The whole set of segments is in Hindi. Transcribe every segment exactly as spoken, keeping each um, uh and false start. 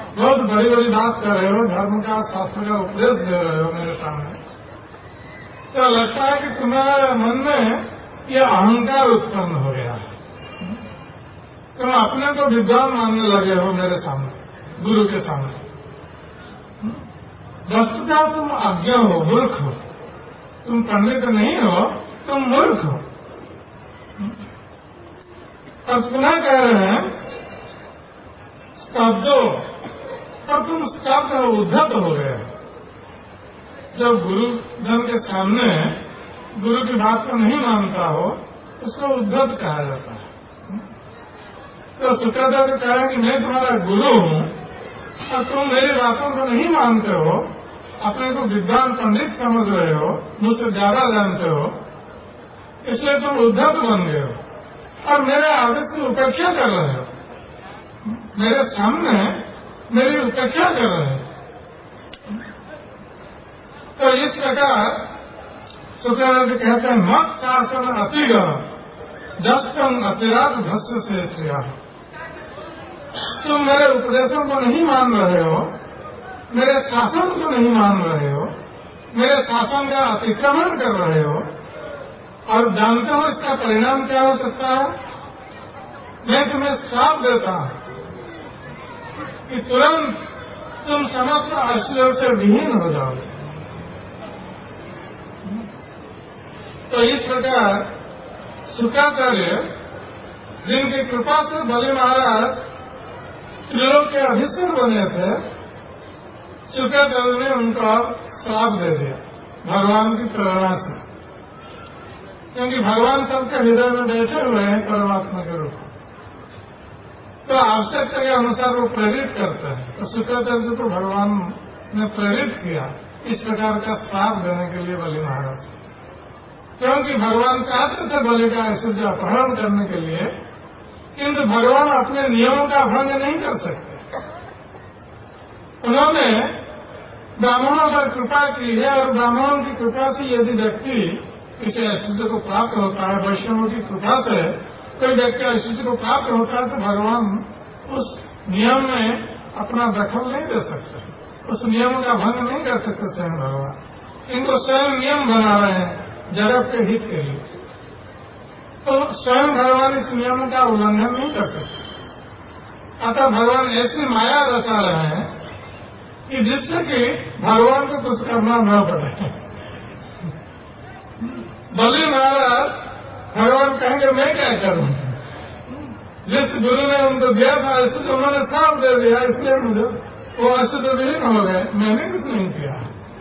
बहुत बड़ी बड़ी बात कर रहे हो, धर्म का शास्त्र का उपदेश दे रहे हो मेरे सामने, तो लगता है कि तुम्हारे मन में ये अहंकार उत्पन्न हो गया है। तुम अपने को विद्वान मानने लगे हो मेरे सामने, गुरु के सामने। वस्तुतः तुम अज्ञ हो, मूर्ख हो, तुम पंडित नहीं हो, तुम मूर्ख हो। और पुनः कह रहे हैं स्तब्धो, और तुम स्तब्ध हो, उद्धत हो गए। जब गुरु जन के सामने गुरु की बात को नहीं मानता हो, उसको उद्धत कहा जाता है। तो शुक्राचार्य कहें कि मैं तुम्हारा गुरु हूँ और तुम मेरी बातों को नहीं मानते हो, अपने को विद्वान पंडित समझ रहे हो, मुझसे ज्यादा जानते हो, इसलिए तुम उद्धत बन गए हो और मेरे आदेश की उपेक्षा कर रहे हो, मेरे सामने मेरी उपेक्षा कर रहे हो। तो इस प्रकार शुक्राचार्य कहते हैं मत शासन अतिगम जस्तम अतिरात भस्म से श्रिया। तुम मेरे उपदेशों को नहीं मान रहे हो, मेरे शासन को नहीं मान रहे हो, मेरे शासन का अतिक्रमण कर रहे हो, और जानते हो इसका परिणाम क्या हो सकता है? मैं तुम्हें श्राप देता हूं कि तुरंत तुम समस्त आश्चर्य से विहीन हो जाओगे। तो इस प्रकार शुक्राचार्य, जिनकी कृपा से बलि महाराज त्रिलोक के अधीश्वर बने थे, शुक्राचार्य ने उनका श्राप दे दिया भगवान की प्रेरणा से, क्योंकि भगवान सबके हृदय में बैठे हुए हैं परमात्मा के रूप में, तो आवश्यकता के अनुसार वो प्रेरित करते हैं। तो शुक्राचार्य को भगवान ने प्रेरित किया इस प्रकार का श्राप देने के लिए बलि महाराज, क्योंकि भगवान चाहते थे बलि का ऐश्वर्य अपहरण करने के लिए, किंतु भगवान अपने नियमों का भंग नहीं कर सकते। उन्होंने ब्राह्मणों पर कृपा की है और ब्राह्मणों की कृपा से यदि व्यक्ति किसी ऐश्वर्य को प्राप्त होता है, वैष्णवों की कृपा से कोई व्यक्ति ऐश्वर्य को प्राप्त होता है, तो भगवान उस नियम में अपना दखल नहीं दे सकते, उस नियम का भंग नहीं कर सकते स्वयं भगवान। इनको स्वयं नियम बना रहे हैं जगत के हित के लिए, तो स्वयं भगवान इस नियम का उल्लंघन नहीं कर सकते। अतः भगवान ऐसी माया रचा रहे हैं कि जिससे कि भगवान को कुछ करना न पड़े। बलि महाराज भगवान कहेंगे मैं क्या करूं, जिस गुरु ने उनको दिया था ऐसे तो उन्होंने श्राप दे दिया, इसलिए मुझे वो ऐसे तो विलीन हो गए, मैंने कुछ नहीं किया।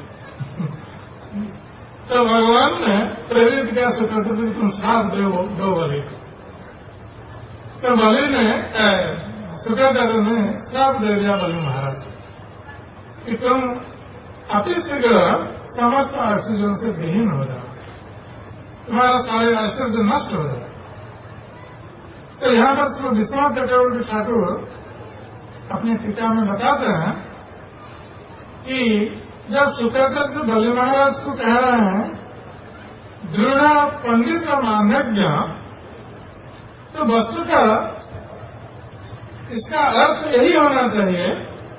तो भगवान ने प्रेरित किया शुक्राचार्य तुम श्राप दो दो बलि। तो बलि ने शुक्राचार्य ने श्राप दे दिया बलि महाराज कि तुम अति शीघ्र समस्त ऐश्वर्यों से विहीन हो जाओ, तुम्हारा सारे ऐश्वर्य नष्ट हो जाए। तो यहाँ पर श्री विश्वनाथ चक्रवर्ती ठाकुर अपनी टीका में बताते हैं कि जब शुक्राचार्य बलि महाराज को कह रहे हैं दृढ़ पंडित और मान्यज्ञ, तो वस्तुतः इसका अर्थ यही होना चाहिए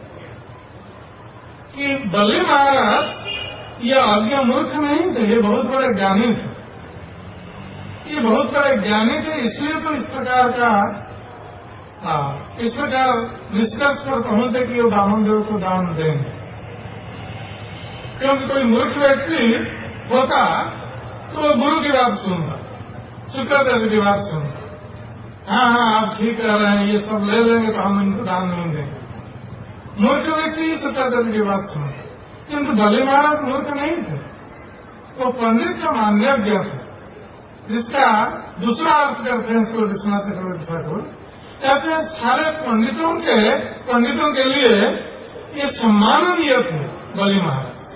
कि बलि महाराज ये अज्ञ मूर्ख नहीं थे, ये बहुत बड़े ज्ञानी थे। ये बहुत बड़े ज्ञानी थे, इसलिए तो इस प्रकार का हाँ, इस प्रकार निष्कर्ष पर पहुंचे कि वो ब्राह्मण देव को दान देंगे। क्योंकि कोई मूर्ख व्यक्ति होता तो वो गुरु की बात सुनता, शुक्राचार्य की बात सुनता, हाँ हाँ आप ठीक कह रहे हैं, ये सब ले लेंगे तो हम इनको दान नहीं देंगे। मूर्ख व्यक्ति शुक्राचार्य की बात सुनता, किंतु बलि महाराज मूर्ख नहीं थे, वो पंडित का मान्यज्ञ थे, जिसका दूसरा अर्थ करते हैं इसको विश्वनाथ चक्रवर्ती ठाकुर कहते हैं सारे पंडितों के पंडितों के लिए ये सम्माननीय थे बलि महाराज,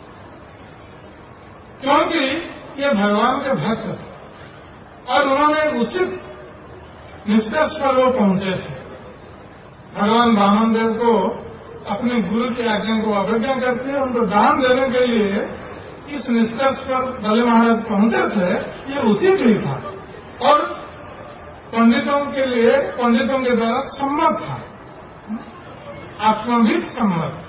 क्योंकि ये भगवान के भक्त थे और उन्होंने उचित निष्कर्ष पर वो पहुंचे थे। भगवान वामन देव को अपने गुरु की आज्ञा को अवज्ञा करते हैं, उनको दान देने के लिए इस निष्कर्ष पर बलि महाराज पहुंचे थे, ये उचित ही था और पंडितों के लिए पंडितों के द्वारा सम्मत था। आत्मभित सम्मत।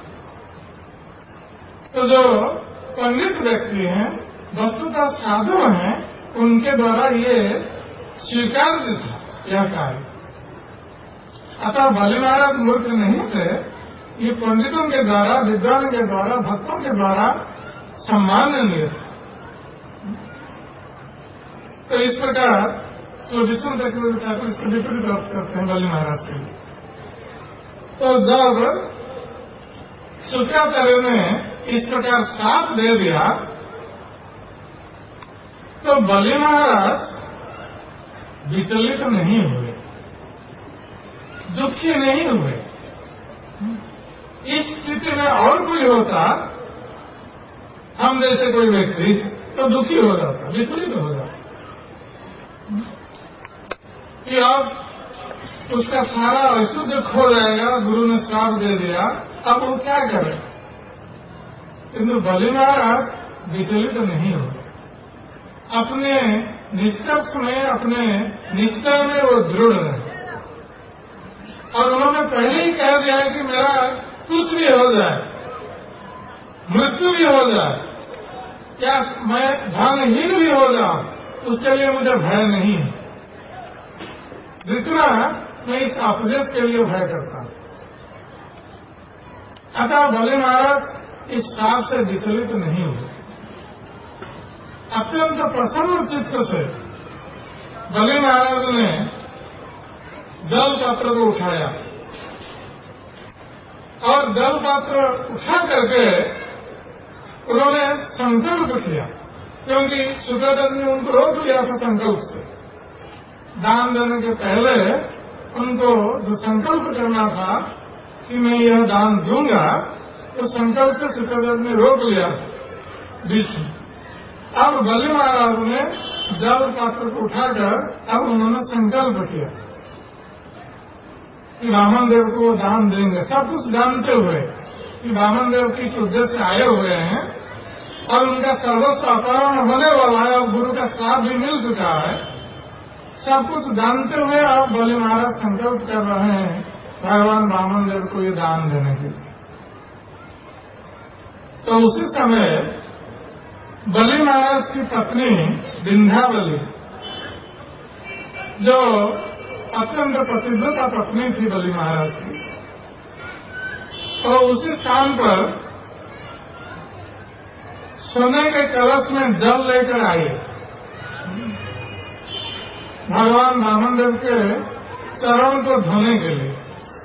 तो जो पंडित व्यक्ति हैं, वस्तुतः साधु हैं, उनके द्वारा ये स्वीकार्य था यह कार्य। अतः बलि महाराज मूर्ख नहीं थे, ये पंडितों के द्वारा, विद्वान के द्वारा, भक्तों के द्वारा सम्माननीय था। तो इस प्रकार विष्णु ठाकुर इसको विपरीत अर्थ करते हैं बलि महाराज के लिए। तो जब शुक्राचार्य ने इस प्रकार साथ दे दिया तो बलि महाराज विचलित तो नहीं हुए, दुखी नहीं हुए। इस स्थिति में और कोई होता, हम जैसे कोई व्यक्ति, तो दुखी हो जाता, विचलित हो जाता कि अब उसका सारा अशुद्ध खो जाएगा, गुरु ने श्राप दे दिया, अब वो क्या करे। किंतु बलि महाराज विचलित तो नहीं हुए, अपने निष्कर्ष में, अपने निश्चय में वो दृढ़ रहे। और उन्होंने पहले ही कह दिया कि मेरा कुछ भी हो जाए, मृत्यु भी हो जाए, क्या मैं धनहीन भी हो जाऊं, उसके लिए मुझे भय नहीं है, जितना मैं इस अपदेश के लिए भय करता हूं। अतः बलि महाराज इस श्राप से विचलित नहीं हुए। अत्यंत प्रसन्न चित्त से बलि महाराज ने जल पात्र को उठाया और जल पात्र उठा करके उन्होंने संकल्प किया, क्योंकि शुक्रदेव ने उनको रोक लिया था संकल्प से। दान देने के पहले उनको जो संकल्प करना था कि मैं यह दान दूंगा, तो संकल्प से शुक्रदेव ने रोक लिया बीच में। अब बलि महाराज ने जल पात्र को उठाकर अब उन्होंने संकल्प किया कि वामन देव को दान देंगे, सब कुछ जानते हुए कि वामन देव किस उद्देश्य से आए हुए हैं और उनका सर्वस्व अपहरण होने वाला है और गुरु का श्राप भी मिल चुका है। सब कुछ जानते हुए आप बलि महाराज संकल्प कर रहे हैं भगवान वामन देव को ये दान देने के लिए। तो उसी समय बलि महाराज की पत्नी विंध्यावली, जो अत्यंत प्रसिद्धता पत्नी थी बलि महाराज की, तो उसी स्थान पर सोने के कलश में जल लेकर आई भगवान वामन देव के चरण को धोने के लिए।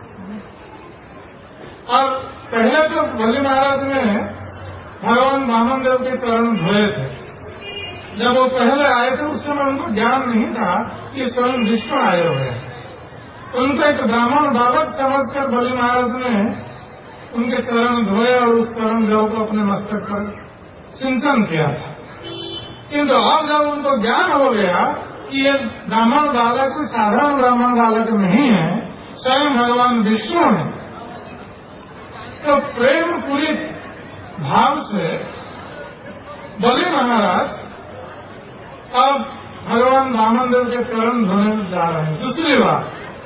और पहले तो बलि महाराज ने भगवान वामन देव के चरण धोए थे। जब वो पहले आए थे उस समय उनको ज्ञान नहीं था कि स्वयं विष्णु आए हुए हैं। उनको एक ब्राह्मण बालक समझकर बलि महाराज ने उनके चरण धोए और उस चरण जल को अपने मस्तक पर सिंचन किया था। किंतु अब जब उनको ज्ञान हो गया कि ये ब्राह्मण बालक कोई साधारण ब्राह्मण बालक नहीं है, स्वयं भगवान विष्णु है, तो प्रेम पूरित भाव से बलि महाराज अब भगवान वामन देव के चरण धोने जा रहे हैं। दूसरी बार,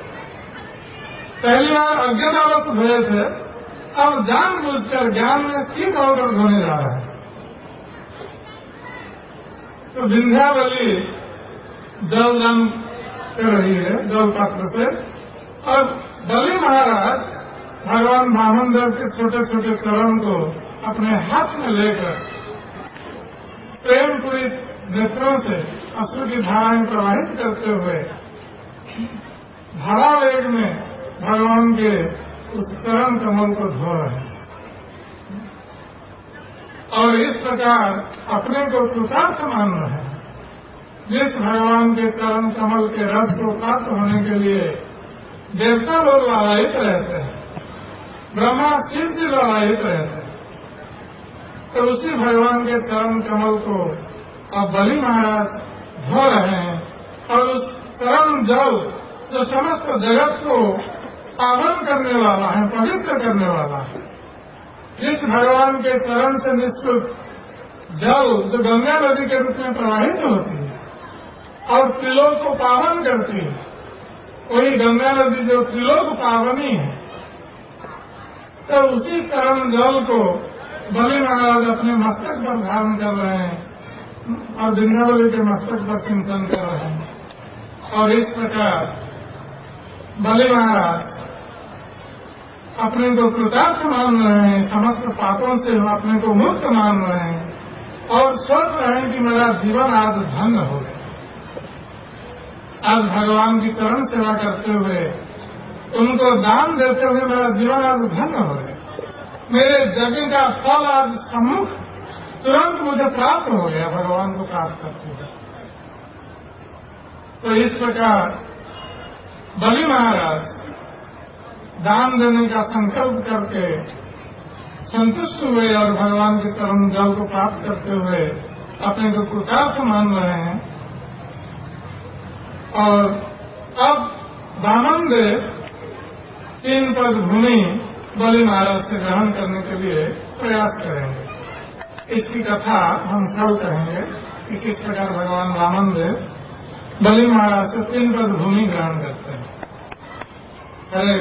पहली बार अज्ञातावश धोए थे, अब जानबूझकर ज्ञान में स्थित होकर धोने जा रहे हैं। तो विंध्यावली जल दान कर रही है जल पात्र से, और बलि महाराज भगवान वामन देव के छोटे छोटे चरण को अपने हाथ में लेकर प्रेम पूरित नेत्रों से अश्रु की धाराएं प्रवाहित करते हुए धारावेग में भगवान के उस चरण कमल को धो रहे हैं और इस प्रकार अपने को कृतार्थ मान रहे हैं। जिस भगवान के चरण कमल के रस को प्राप्त होने के लिए देवता लोग लालायित रहते हैं, ब्रह्मा शिव जी लालायित रहते हैं, तो उसी भगवान के चरण कमल को अब बलि महाराज धो रहे हैं। और उस चरण जल जो समस्त जगत को पावन करने वाला है, पवित्र करने वाला है, जिस भगवान के चरण से निष्कृत जल जो गंगा नदी के रूप में प्रवाहित होती है और त्रिलोक को पावन करती है, वही गंगा नदी जो त्रिलोक पावनी है, तो उसी करण जल को बलि महाराज अपने मस्तक पर धारण कर रहे हैं और विंध्यावली के मस्तक पर सिंचन कर रहे हैं। और इस प्रकार बलि महाराज अपने को कृतार्थ मान रहे हैं, समस्त पापों से अपने को मुक्त मान रहे हैं और सोच रहे हैं कि मेरा जीवन आज धन्य हो गया। आज भगवान की चरण सेवा करते हुए, उनको दान देते हुए मेरा जीवन आज धन्य हो गया। मेरे यज्ञ का फल आज सम्मुख तुरंत मुझे प्राप्त हो गया भगवान को प्राप्त करते हुए। तो इस प्रकार बलि महाराज दान देने का संकल्प करके संतुष्ट हुए और भगवान के चरण जल को प्राप्त करते हुए अपने को कृतार्थ मान रहे हैं। और अब वामन देव तीन पद भूमि बलि महाराज से ग्रहण करने के लिए प्रयास करेंगे। इसकी कथा हम कल कहेंगे कि किस प्रकार भगवान वामन देव बलि महाराज से तीन पद भूमि ग्रहण करते हैं। हरे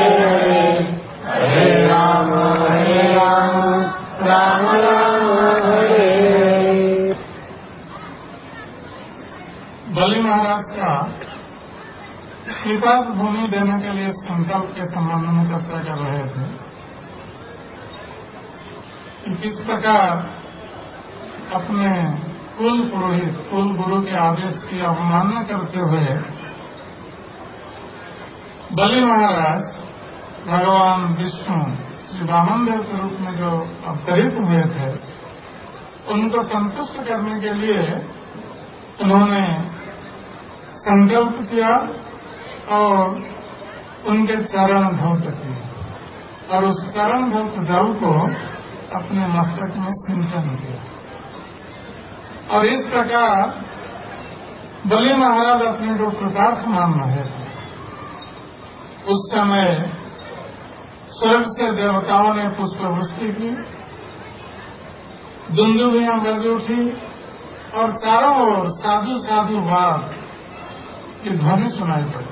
Rama Rama बलि महाराज का श्रीपाद भूमि देने के लिए संकल्प के संबंध में चर्चा कर रहे थे कि किस प्रकार अपने कुल पुरोहित कुल गुरु के आदेश की अवमानना करते हुए बलि महाराज भगवान विष्णु श्री वामन देव के रूप में जो अवतरित हुए थे उनको संतुष्ट करने के लिए उन्होंने संकल्प किया और उनके चरण धौत किए और उस चरण धौत जल को अपने मस्तक में सिंचन किया। और इस प्रकार बलि महाराज अपने को कृतार्थ मान रहे थे। उस समय स्वर्ग से देवताओं ने पुष्पवृष्टि की, दुंदुभियां बज उठी और चारों ओर साधु साधु वाद की ध्वनि सुनाई पड़ी।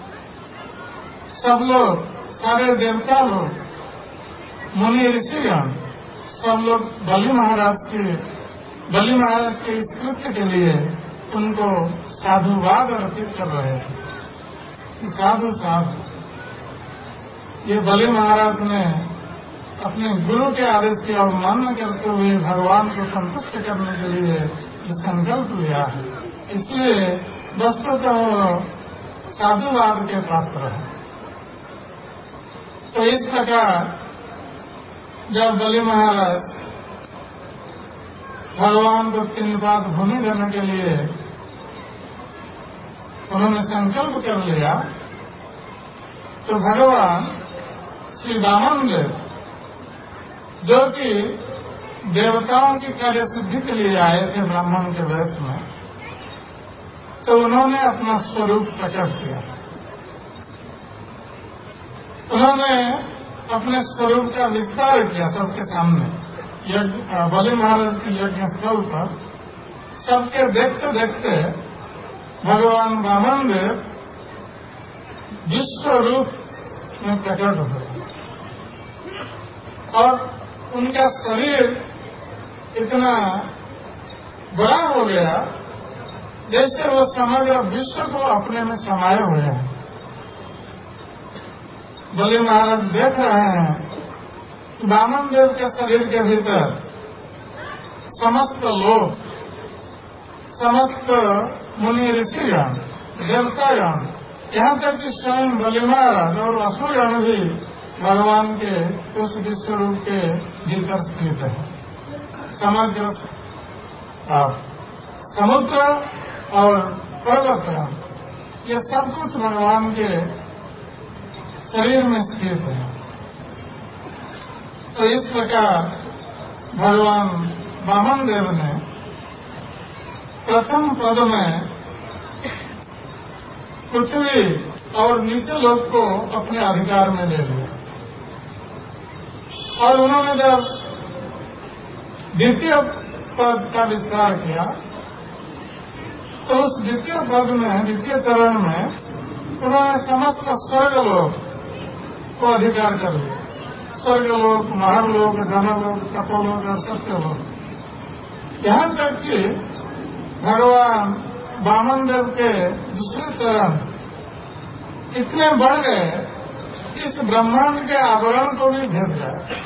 सब लोग, सारे देवता लोग, मुनि ऋषिगण, सब लोग बलि महाराज के बलि महाराज के इस कृत्य के लिए उनको साधुवाद अर्पित कर रहे थे। साधु साधु ये बलि महाराज ने अपने गुरु के आदेश की अवमानना करते हुए भगवान को संतुष्ट करने के लिए जो संकल्प लिया है, इसलिए वस्तुतः साधुवाद के पात्र है। तो इस प्रकार जब बलि महाराज भगवान को तीन पाद भूमि देने के लिए उन्होंने संकल्प कर लिया, तो भगवान श्री वामन देव, जो कि देवताओं की कार्य सिद्धि के लिए आए थे ब्राह्मण के वेश में, तो उन्होंने अपना स्वरूप प्रकट किया। उन्होंने अपने स्वरूप का विस्तार किया सबके सामने। बलि महाराज के यज्ञ स्थल पर सबके देखते देखते भगवान वामन देव विश्व रूप में प्रकट हुए और उनका शरीर इतना बड़ा हो गया जैसे वो समग्र विश्व को अपने में समाये हुए हैं। बलि महाराज देख रहे हैं कि वामन देव के शरीर के भीतर समस्त लोग, समस्त मुनि ऋषिगण, देवतागण, यहाँ तक कि स्वयं बलि महाराज और असुरगण भी भगवान के उस विश्व रूप के भीतर स्थित है। समग्र समुद्र और पर्वत, ये सब कुछ भगवान के शरीर में स्थित है। तो इस प्रकार भगवान वामन देव ने प्रथम पद में पृथ्वी और नीचे लोक को अपने अधिकार में ले लिया और उन्होंने जब द्वितीय पद का विस्तार किया तो उस द्वितीय पद में, द्वितीय चरण में उन्होंने समस्त स्वर्ग लोक को अधिकार कर लिया। स्वर्ग लोक, महालोक, जनलोक, तपोलोक और सत्यलोक। यहाँ तक कि भगवान वामन देव के दूसरे चरण इतने बढ़ गए कि इस ब्रह्मांड के आवरण को भी भेद गया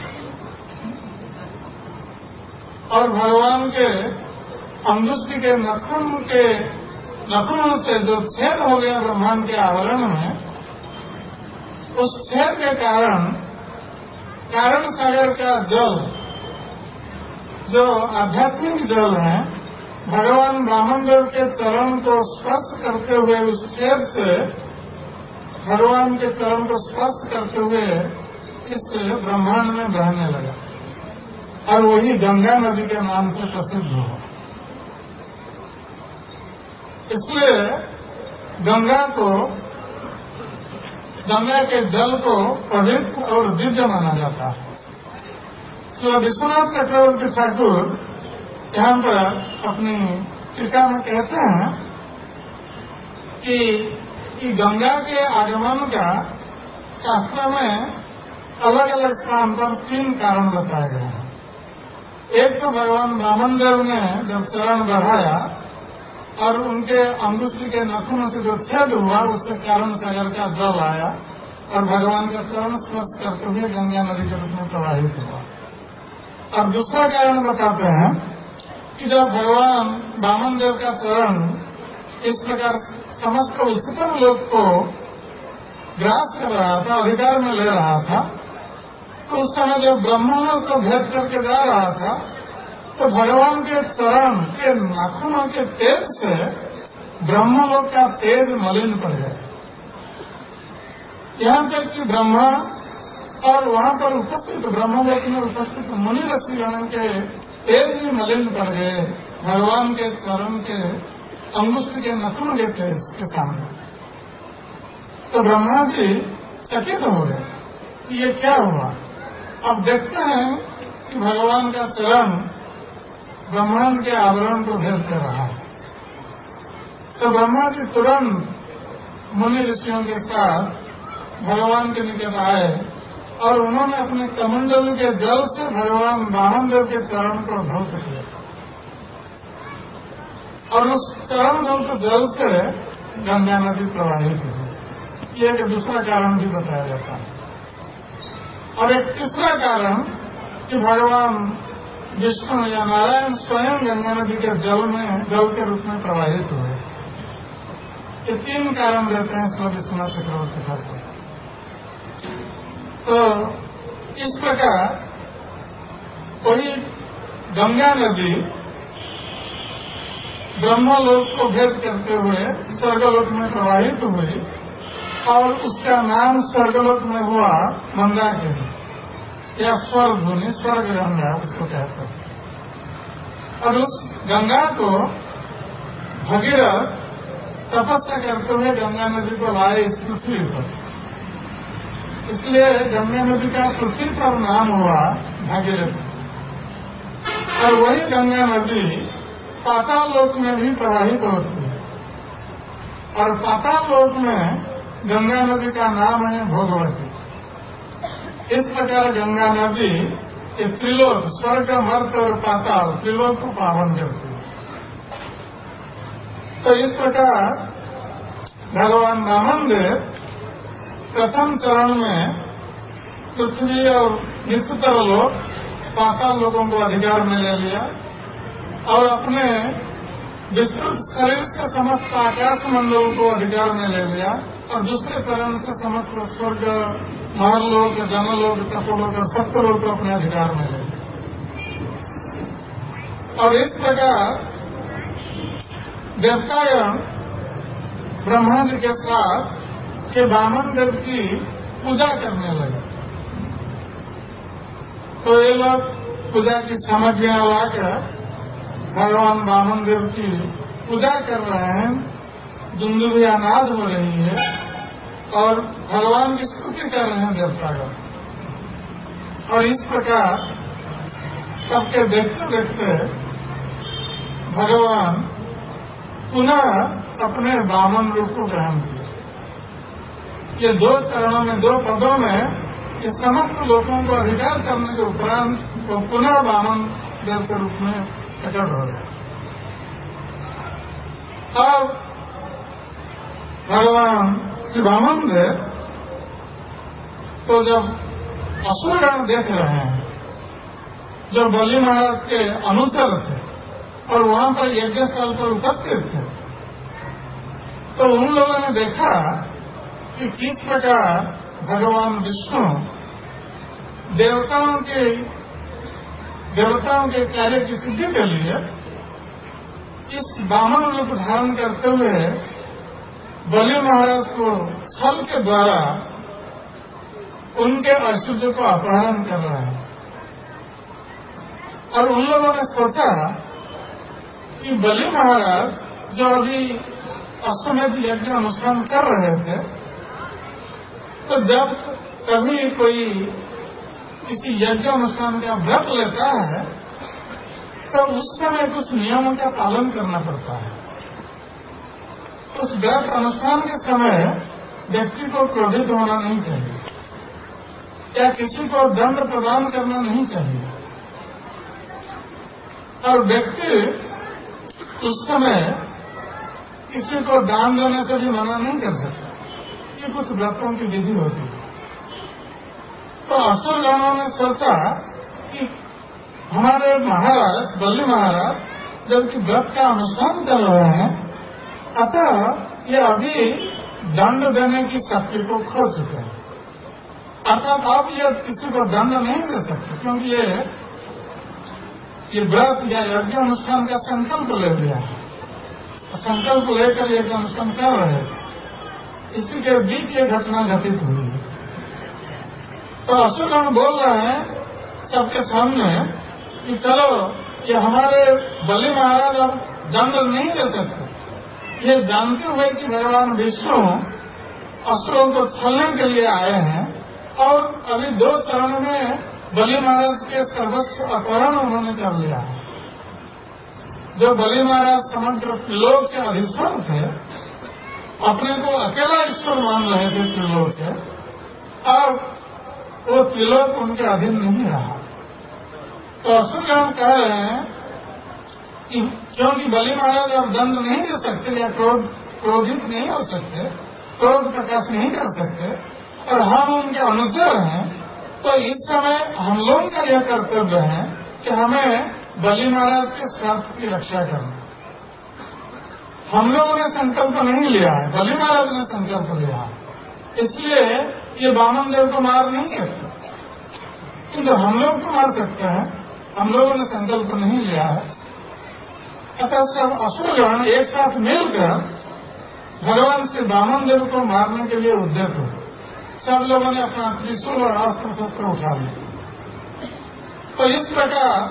और भगवान के अंगुष्ठी के नखुन के नखुन से जो छेद हो गया ब्रह्मांड के आवरण में, उस छेद के कारण कारण सागर का जल, जो आध्यात्मिक जल है, भगवान वामन देव के चरण को स्पर्श करते हुए उस छेद से भगवान के चरण को स्पर्श करते हुए इस ब्रह्मांड में बहने लगा और वही गंगा नदी के नाम से प्रसिद्ध हुआ। इसलिए गंगा को, गंगा के जल को पवित्र और दिव्य माना जाता है। श्री विश्वनाथ चक्रवर्ती ठाकुर यहाँ पर अपनी टीका में कहते हैं कि, कि गंगा के आगमन का शास्त्र में अलग अलग स्थान पर तीन कारण बताए गए हैं। एक तो भगवान वामन देव ने जब चरण बढ़ाया और उनके अंगुष्ठी के नाखूनों से जो छेद हुआ उसके कारण सागर का जल आया और भगवान का चरण स्पर्श करते हुए गंगा नदी के रूप में प्रवाहित हुआ। और दूसरा कारण बताते हैं कि जब भगवान वामन देव का चरण इस प्रकार समस्त उच्चतम लोक को ग्रास कर रहा था, अधिकार में ले रहा था, तो उस समय जब ब्रह्मलोक को भेद करके जा रहा था तो भगवान के चरण के नाखूनों के तेज से ब्रह्मलोक का तेज मलिन पड़ गया। यहाँ तक कि ब्रह्मा और वहाँ पर उपस्थित ब्रह्मलोक में उपस्थित मुनि ऋषिगण के तेज भी मलिन पड़ गए भगवान के चरण के अंगुष्ठ के नाखून के तेज के सामने। तो ब्रह्मा जी चकित हो गए कि ये क्या हुआ। अब देखते हैं कि भगवान का चरण ब्रह्मांड के आवरण को भेद कर रहा है। तो ब्रह्मा जी तुरंत मुनि ऋषियों के साथ भगवान के निकट आए और उन्होंने अपने कमंडल के जल से भगवान वामन देव के चरण को धौत किया और उस चरण धौत जल से गंगा नदी प्रवाहित हुई। ये एक दूसरा कारण भी बताया जाता है। और एक तीसरा कारण कि भगवान विष्णु या नारायण स्वयं गंगा नदी के जल में जल के रूप में प्रवाहित हुए। ये तीन कारण देते हैं श्री विश्वनाथ चक्रवर्ती ठाकुर। तो इस प्रकार कोई गंगा नदी ब्रह्मलोक को भेद करते हुए स्वर्गलोक में प्रवाहित हुई और उसका नाम स्वर्गलोक में हुआ मंदाकिनी या स्वर्ग धुनी, स्वर्ग गंगा उसको कहते हैं। और उस गंगा को भगीरथ तपस्या करते हुए गंगा नदी को लाए इस पृथ्वी पर, इसलिए गंगा नदी का पृथ्वी पर नाम हुआ भागीरथी। और वही गंगा नदी पाताल लोक में भी प्रवाहित होती है और पाताल लोक में गंगा नदी का नाम है भोगवती। इस प्रकार गंगा नदी ये त्रिलोक, स्वर्ग, मर्त्य और पाताल त्रिलोक को पावन करती है। तो इस प्रकार भगवान वामन देव प्रथम चरण में पृथ्वी और निचतर लोक पाताल लोगों को अधिकार में ले लिया और अपने विस्तृत शरीर से समस्त आकाश मंडल को अधिकार में ले लिया और दूसरे चरण से समस्त स्वर्ग, महरलोक, जनलोक, तपोलोक और सप्तलोक को अपने अधिकार में ले लिया। और इस प्रकार देवतागण ब्रह्मा जी के साथ के वामन देव की पूजा करने लगे। तो ये लोग पूजा की सामग्रियां लाकर भगवान वामन देव की पूजा कर रहे हैं, दुंदुभिया नाद हो रही है और भगवान की स्तुति कर रहे हैं देवतागण। और इस प्रकार सबके देखते देखते भगवान पुनः अपने वामन रूप को ग्रहण किया। ये दो चरणों में, दो पदों में ये समस्त लोगों को अधिकार करने के उपरांत वो पुनः वामन देव के रूप में प्रकट हो गया। अब भगवान श्री वामन देव तो जब असुरगण देख रहे हैं, जो बलि महाराज के अनुचर थे और वहां पर यज्ञ स्थल पर उपस्थित थे, तो उन लोगों ने देखा कि किस प्रकार भगवान विष्णु देवताओं के देवताओं के कार्य की सिद्धि के लिए इस वामन रूप धारण करते हुए बलि महाराज को छल के द्वारा उनके ऐश्वर्य को अपहरण कर रहे हैं। और उन लोगों ने सोचा कि बलि महाराज जो अभी अश्वमेध यज्ञ अनुष्ठान कर रहे थे, तो जब कभी कोई किसी यज्ञ अनुष्ठान का व्रत लेता है तो उस समय कुछ नियमों का पालन करना पड़ता है। उस व्रत अनुष्ठान के समय व्यक्ति को क्रोधित होना नहीं चाहिए या किसी को दंड प्रदान करना नहीं चाहिए। और व्यक्ति उस समय किसी को दान देने से भी मना नहीं कर सकता। ये कुछ व्रतों की विधि होती है। तो असुर गणों ने सोचा कि हमारे महाराज बलि महाराज जबकि व्रत का अनुष्ठान कर रहे हैं, अतः ये अभी दंड देने की शक्ति को खो चुके हैं, अर्थात अब ये किसी को दंड नहीं दे सकते, क्योंकि ये ये व्रत या यज्ञ अनुष्ठान का संकल्प ले लिया है। संकल्प लेकर यज्ञ अनुष्ठान कर रहे हैं, इसी के बीच ये घटना घटित हुई है। तो असुरगण बोल रहे हैं सबके सामने कि चलो ये हमारे बलि महाराज अब दंड नहीं दे सकते, ये जानते हुए कि भगवान विष्णु असुरों को छलने के लिए आए हैं और अभी दो चरण में बलि महाराज के सर्वस्व अपहरण उन्होंने कर लिया है। जो बलि महाराज समग्र त्रिलोक के अधीश्वर थे, अपने को अकेला ईश्वर मान रहे थे त्रिलोक के, अब वो त्रिलोक उनके अधीन नहीं रहा। तो असुरगण कह रहे हैं कि क्योंकि बलि महाराज अब दंड नहीं दे सकते या क्रोध क्रोधित नहीं हो सकते, क्रोध प्रकाश नहीं कर सकते, और हम उनके अनुचर हैं, तो इस समय हम लोग का यह कर्तव्य है कि हमें बलि महाराज के स्वार्थ की रक्षा करना। हम लोगों ने संकल्प नहीं लिया है, बलि महाराज ने संकल्प लिया है, इसलिए ये वामन देव को मार नहीं सकते, किंतु हम लोग तो मार सकते हैं, हम लोगों ने संकल्प नहीं लिया है। अतः सब असुरगण एक साथ मिलकर भगवान श्री वामन देव को मारने के लिए उद्यत हुए। सब लोगों ने अपना त्रिशूल और अस्त्र शस्त्र उठा लिया। तो इस प्रकार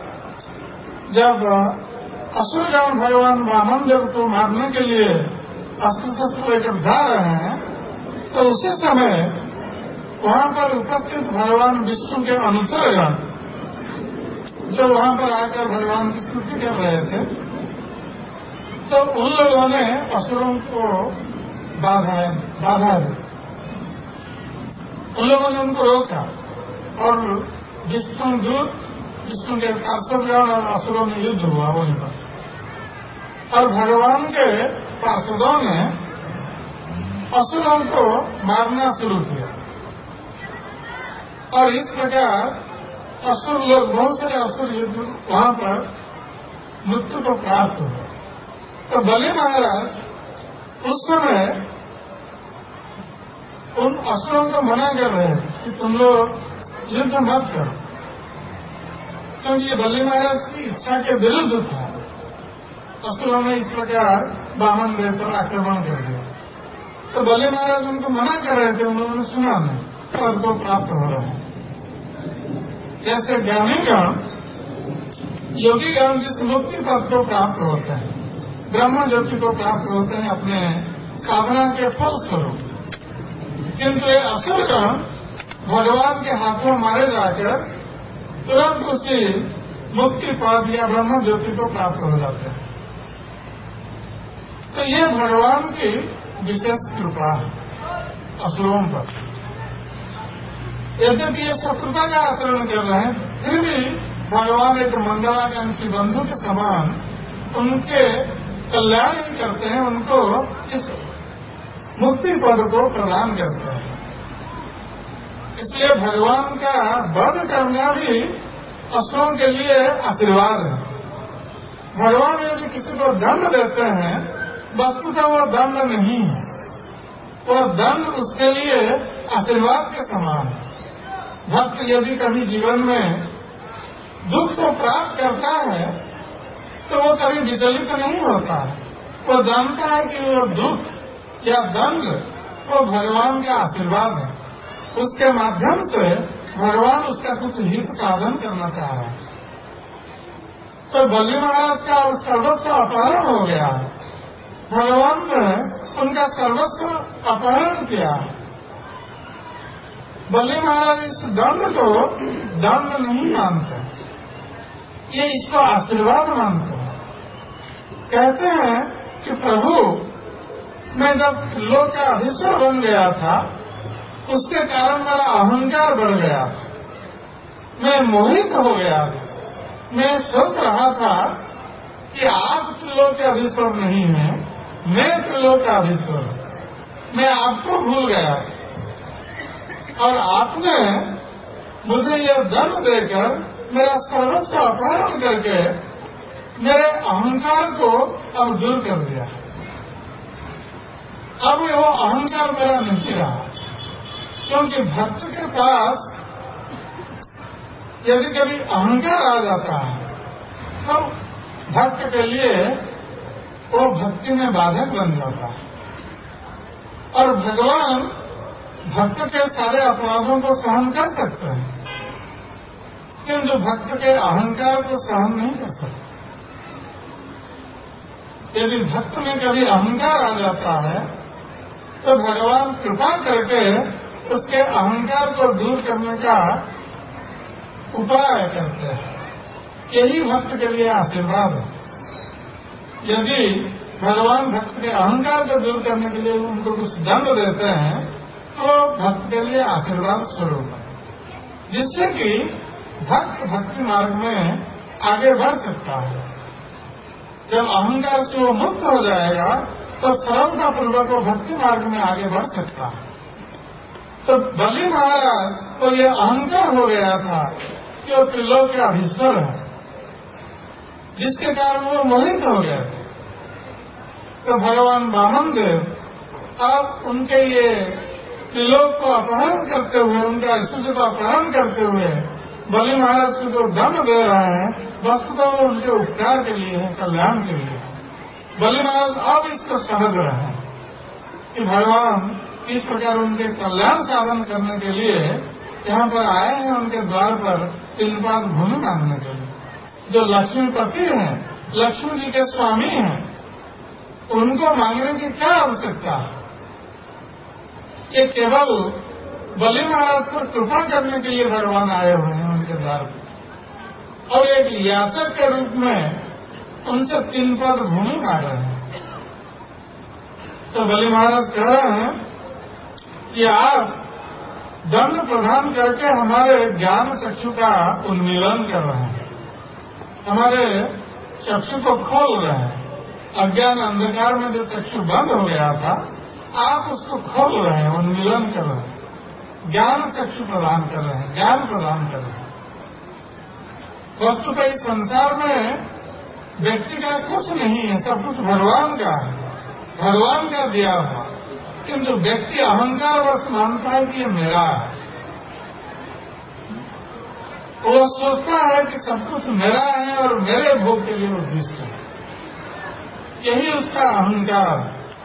जब असुरगण भगवान वामन देव को मारने के लिए अस्त्र शस्त्र लेकर जा रहे हैं, तो उसी समय वहां पर उपस्थित भगवान विष्णु के अनुचरगण जो वहां पर आकर भगवान की स्तुति कर रहे थे, तो उन लोगों ने असुरों को बाधा बाधा दी। उन लोगों ने उनको रोका और विष्णु दूत विष्णु के पार्षदगण और असुरों में युद्ध हुआ वहीं पर, और भगवान के पार्षदों ने असुरों को मारना शुरू किया, और इस प्रकार असुर लोग बहुत सारे असुर युद्ध वहां पर मृत्यु को प्राप्त हुए। तो बलि महाराज उस समय उन असुरों को मना कर रहे थे कि तुम लोग युद्ध मत करो, क्योंकि ये बलि महाराज की इच्छा के विरुद्ध था। असुरों ने इस प्रकार वामन देव पर आक्रमण कर दिया। तो बलि महाराज उनको मना कर रहे थे, उन्होंने सुना नहीं, पद को प्राप्त हो रहे हैं। जैसे ज्ञानीगण योगीगण जिस मुक्ति पद को प्राप्त होते हैं, ब्रह्म ज्योति को प्राप्त होते हैं अपने साधना के फलस्वरूप, किंतु ये असुरगण भगवान के हाथों मारे जाकर तुरंत उसी मुक्ति पद या ब्रह्म ज्योति को प्राप्त हो जाते हैं। तो ये भगवान की विशेष कृपा है असुरों पर। यद्यपि ये शत्रुता का आचरण कर रहे हैं, फिर भी भगवान एक मंगलाकांक्षी बंधु के समान उनके कल्याण ही करते हैं, उनको इस मुक्ति पद को प्रदान करते हैं। इसलिए भगवान का वध करना भी असुरों के लिए आशीर्वाद है। भगवान यदि किसी को दंड देते हैं, वस्तुतः वह दंड नहीं है, वह दंड उसके लिए आशीर्वाद के समान है। भक्त यदि कभी जीवन में दुख को प्राप्त करता है, तो वो कभी विचलित नहीं होता है। वो जानता है कि वो दुख या दंड वो भगवान का आशीर्वाद है, उसके माध्यम से भगवान उसका कुछ हित साधन करना चाह रहा है। तो बलि महाराज का सर्वस्व अपहरण हो गया है, भगवान ने उनका सर्वस्व अपहरण किया है। बलि महाराज इस दंड को दंड नहीं मानते, ये इसको आशीर्वाद मानते हैं। कहते हैं कि प्रभु मैं जब लोक का अधीश्वर बन गया था, उसके कारण मेरा अहंकार बढ़ गया, मैं मोहित हो गया। मैं सोच रहा था कि आप लोक के अधीश्वर नहीं हैं, मैं त्रिलोकाधीश्वर, मैं आपको भूल गया और आपने मुझे यह दंड देकर मेरा सर्वस्व अपहरण करके मेरे अहंकार को अब दूर कर दिया। अब वो अहंकार मेरा नहीं रहा, क्योंकि भक्त के पास यदि कभी अहंकार आ जाता है तो भक्त के लिए वो भक्ति में बाधक बन जाता है। और भगवान भक्त के सारे अपराधों को सहन कर सकते हैं, किंतु भक्त के अहंकार को सहन नहीं कर सकते। यदि भक्त में कभी अहंकार आ जाता है तो भगवान कृपा करके उसके अहंकार को दूर करने का उपाय करते हैं। यही भक्त के लिए आशीर्वाद है। यदि भगवान भक्त के अहंकार को दूर करने के लिए उनको कुछ दंड देते हैं तो भक्त के लिए आशीर्वाद स्वरूप है, जिससे कि भक्त भक्ति मार्ग में आगे बढ़ सकता है। जब अहंकार से वो मुक्त हो जाएगा तो सरलता पूर्वक वो भक्ति मार्ग में आगे बढ़ सकता है। तो बलि महाराज को ये अहंकार हो गया था कि वो त्रिलोक के अधीश्वर है, जिसके कारण वो मोहित हो गए थे। तो भगवान वामन देव अब उनके ये त्रिलोक को अपहरण करते हुए, उनका ऐश्वर्य को अपहरण करते हुए बलि महाराज को जो दंड दे रहे हैं, वस्तुतः तो उनके उपकार के लिए है, कल्याण के लिए। बलि महाराज अब इसको समझ रहे हैं कि भगवान इस प्रकार उनके कल्याण साधन करने के लिए यहाँ पर आए हैं, उनके द्वार पर तीन पाद भूमि मांगने के लिए। जो लक्ष्मीपति हैं, लक्ष्मी जी के स्वामी हैं, उनको मांगने की क्या आवश्यकता है? ये केवल बलि महाराज को कृपा करने के लिए भगवान आए हुए हैं उनके द्वार पर, और एक याचक के रूप में उनसे तीन पद भूमि मांग रहे हैं। तो बलि महाराज कह रहे हैं कि आप दंड प्रदान करके हमारे ज्ञान चक्षु का उन्मीलन कर रहे हैं, हमारे चक्षु को खोल रहे हैं। अज्ञान अंधकार में जो चक्षु बंद हो गया था, आप उसको खोल रहे हैं, उन्मीलन कर रहे हैं, ज्ञान चक्षु प्रदान कर रहे हैं, ज्ञान प्रदान कर रहे हैं। वस्तुतः इस संसार में व्यक्ति का कुछ नहीं है, सब कुछ भगवान का है, भगवान का दिया हुआ। किंतु व्यक्ति अहंकार वर्ष मानता है कि ये मेरा है। वो सोचता है कि सब कुछ मेरा है और मेरे भोग के लिए उद्दिष्ट है। यही उसका अहंकार,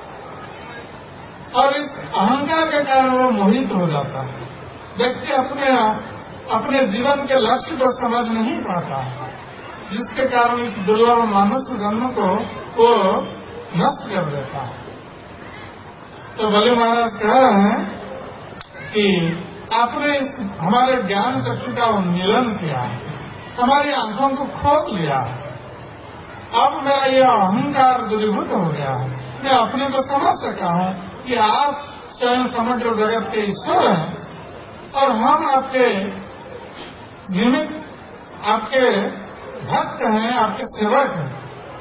और इस अहंकार के कारण वो मोहित हो जाता है। व्यक्ति अपने अपने जीवन के लक्ष्य को समझ नहीं पाता है, जिसके कारण इस दुर्लभ मानुष्य जन्म को वो नष्ट कर देता है। तो बलि महाराज कह रहे हैं कि आपने हमारे ज्ञान चक्षु का उन्मीलन किया, हमारी आंखों को खोल लिया, अब मेरा यह अहंकार दूरीभूत हो गया है। मैं अपने को समझ सका हूँ कि आप स्वयं समग्र जगत के ईश्वर हैं और हम आपके निमित्त, आपके भक्त हैं, आपके सेवक हैं।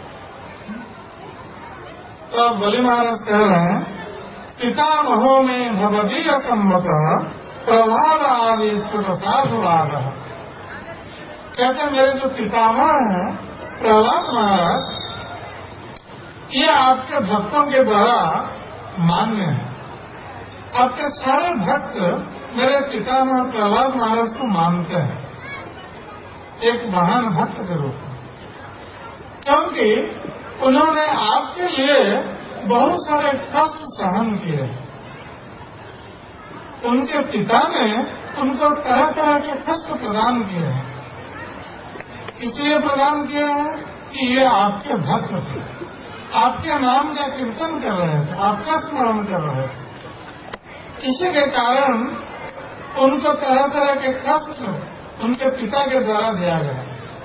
तो बलि महाराज कह रहे हैं, पितामहो में भवदीय संवत प्रभाव आदि साधुवाद। कहते मेरे जो पितामह हैं प्रहलाद महाराज, ये आपके भक्तों के द्वारा मान्य है। आपके सारे भक्त मेरे पितामह प्रहलाद महाराज को मानते हैं एक महान भक्त के रूप में, क्योंकि उन्होंने आपके लिए बहुत सारे कष्ट सहन किए। उनके पिता ने उनको तरह तरह के कष्ट प्रदान किए हैं। इसलिए प्रदान किया है कि ये आपके भक्त थे, आपके नाम का कीर्तन कर रहे थे, आपका स्मरण कर रहे थे। इसी के कारण उनको तरह तरह के कष्ट उनके पिता के द्वारा दिया गया।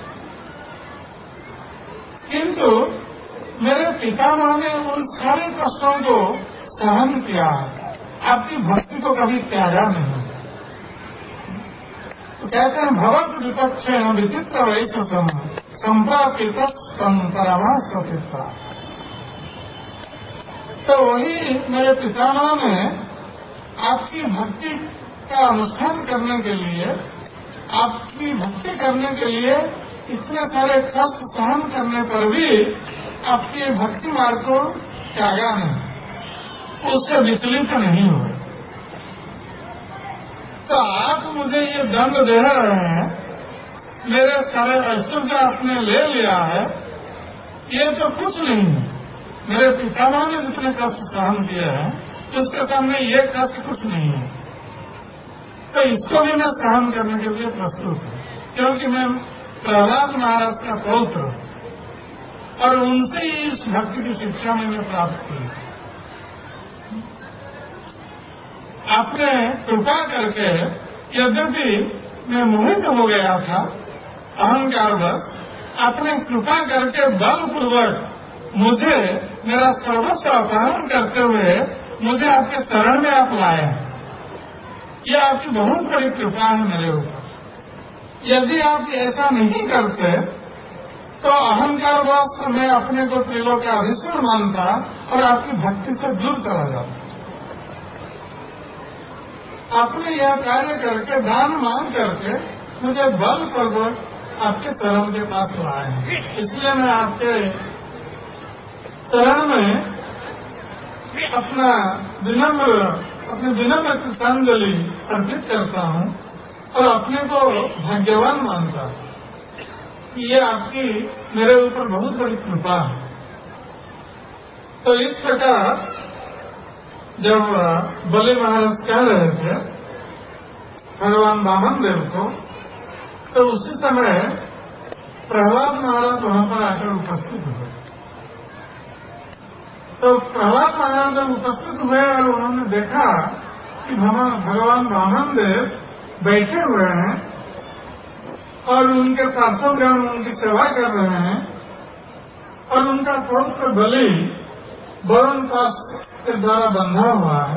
किंतु मेरे पितामह ने उन सारे कष्टों को सहन किया, आपकी भक्ति को कभी त्यागा नहीं। तो कहते हैं भवत विपक्ष विचित्र वैश्य संप्रापित परामर्श चित्रा। तो वही मेरे पितामह ने आपकी भक्ति का अनुष्ठान करने के लिए, आपकी भक्ति करने के लिए इतने सारे कष्ट सहन करने पर भी आपके भक्ति मार्ग को त्यागा नहीं, उससे विचलित नहीं हुए। तो आप मुझे ये दंड दे रहे हैं, मेरे सारे ऐश्वर्य आपने ले लिया है, ये तो कुछ नहीं है। मेरे पितामह ने जितने कष्ट सहन किए हैं उसके सामने ये कष्ट कुछ नहीं है। तो इसको भी मैं सहन करने के लिए प्रस्तुत हूँ, क्योंकि मैं प्रहलाद महाराज का पौत्र और उनसे ही इस भक्ति की शिक्षा मैंने प्राप्त की। आपने कृपा करके, यद्यपि मैं मोहित हो गया था अहंकारवश, आपने कृपा करके बलपूर्वक मुझे मेरा सर्वस्व अपहरण करते हुए मुझे आपके शरण में आप लाए। यह आपकी बहुत बड़ी कृपा है मेरे ऊपर। यदि आप ऐसा नहीं करते तो अहंकारवश मैं अपने को त्रिलोकाधीश्वर मानता और आपकी भक्ति से दूर चला जाता। आपने यह कार्य करके, दान मांग करके मुझे बलपूर्वक आपके चरण के पास लाए हैं। इसलिए मैं आपके चरण में अपना विनम्र अपनी विनम्र कृतांजलि अर्पित करता हूँ और अपने को भाग्यवान मानता हूँ कि ये आपकी मेरे ऊपर बहुत बड़ी कृपा है। तो इस प्रकार जब बलि महाराज कह रहे थे भगवान वामन देव को, तो उसी समय प्रहलाद महाराज वहां पर आकर उपस्थित हुए। तो प्रहलाद महाराज जब उपस्थित हुए और उन्होंने देखा कि भगवान वामन देव बैठे हुए हैं और उनके पार्षदगण उनकी सेवा कर रहे हैं और उनका पौत्र बलि वरुण पास के द्वारा बंधा हुआ है,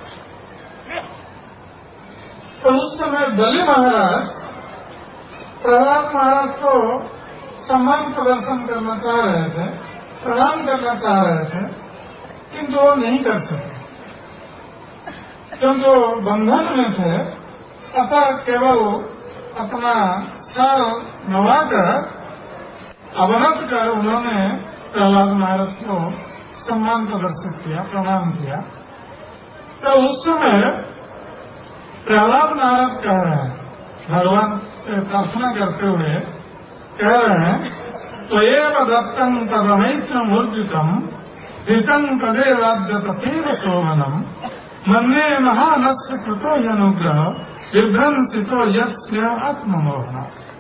तो उस समय बलि महाराज प्रहलाद महाराज को सम्मान प्रदर्शन करना चाह रहे थे, प्रणाम करना चाह रहे थे, किंतु वो नहीं कर सके क्योंकि वो बंधन में थे। अतः केवल अपना सर नवाकर अवनत कर उन्होंने प्रहलाद महाराज को सम्मान प्रदर्शित किया, प्रणाम किया। तो उस समय प्रहलाद महाराज कह रहे हैं, भगवान से प्रार्थना करते हुए कह रहे हैं, तो एव दत्तं तदनैत्र मूर्जितम हितं तदे राज्य तीव्र शोभनम मन्ये महानस्य कृतो अनुग्रह विभ्रंति तो यस्य आत्ममोहना।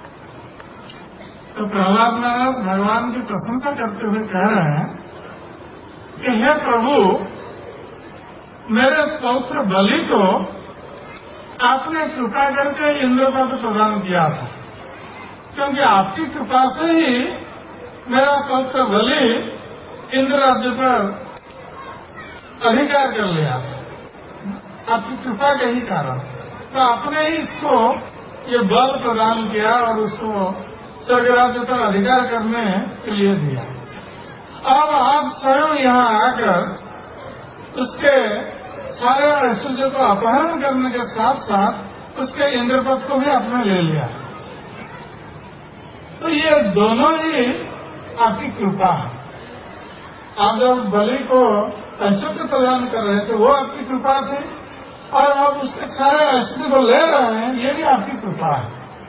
तो प्रहलाद महाराज भगवान की प्रशंसा करते हुए कह रहे हैं कि हे प्रभु, मेरे पौत्र बलि को आपने कृपा करके इंद्र पद प्रदान किया था, क्योंकि आपकी कृपा से ही मेरा पौत्र बलि इंद्र राज्य पर अधिकार कर लिया, आपकी कृपा के ही कारण। तो आपने ही इसको ये बल प्रदान किया और उसको स्वर्ग राज्य पर अधिकार करने के लिए दिया। अब आप स्वयं यहाँ आकर उसके सारे ऐश्वर्य को अपहरण करने के साथ साथ उसके इंद्रपद को भी आपने ले लिया। तो ये दोनों ही आपकी कृपा है। आप जब बलि को ऐश्वर्य प्रदान कर रहे थे वो आपकी कृपा थी, और आप उसके सारे ऐश्वर्य को ले रहे हैं, ये भी आपकी कृपा है।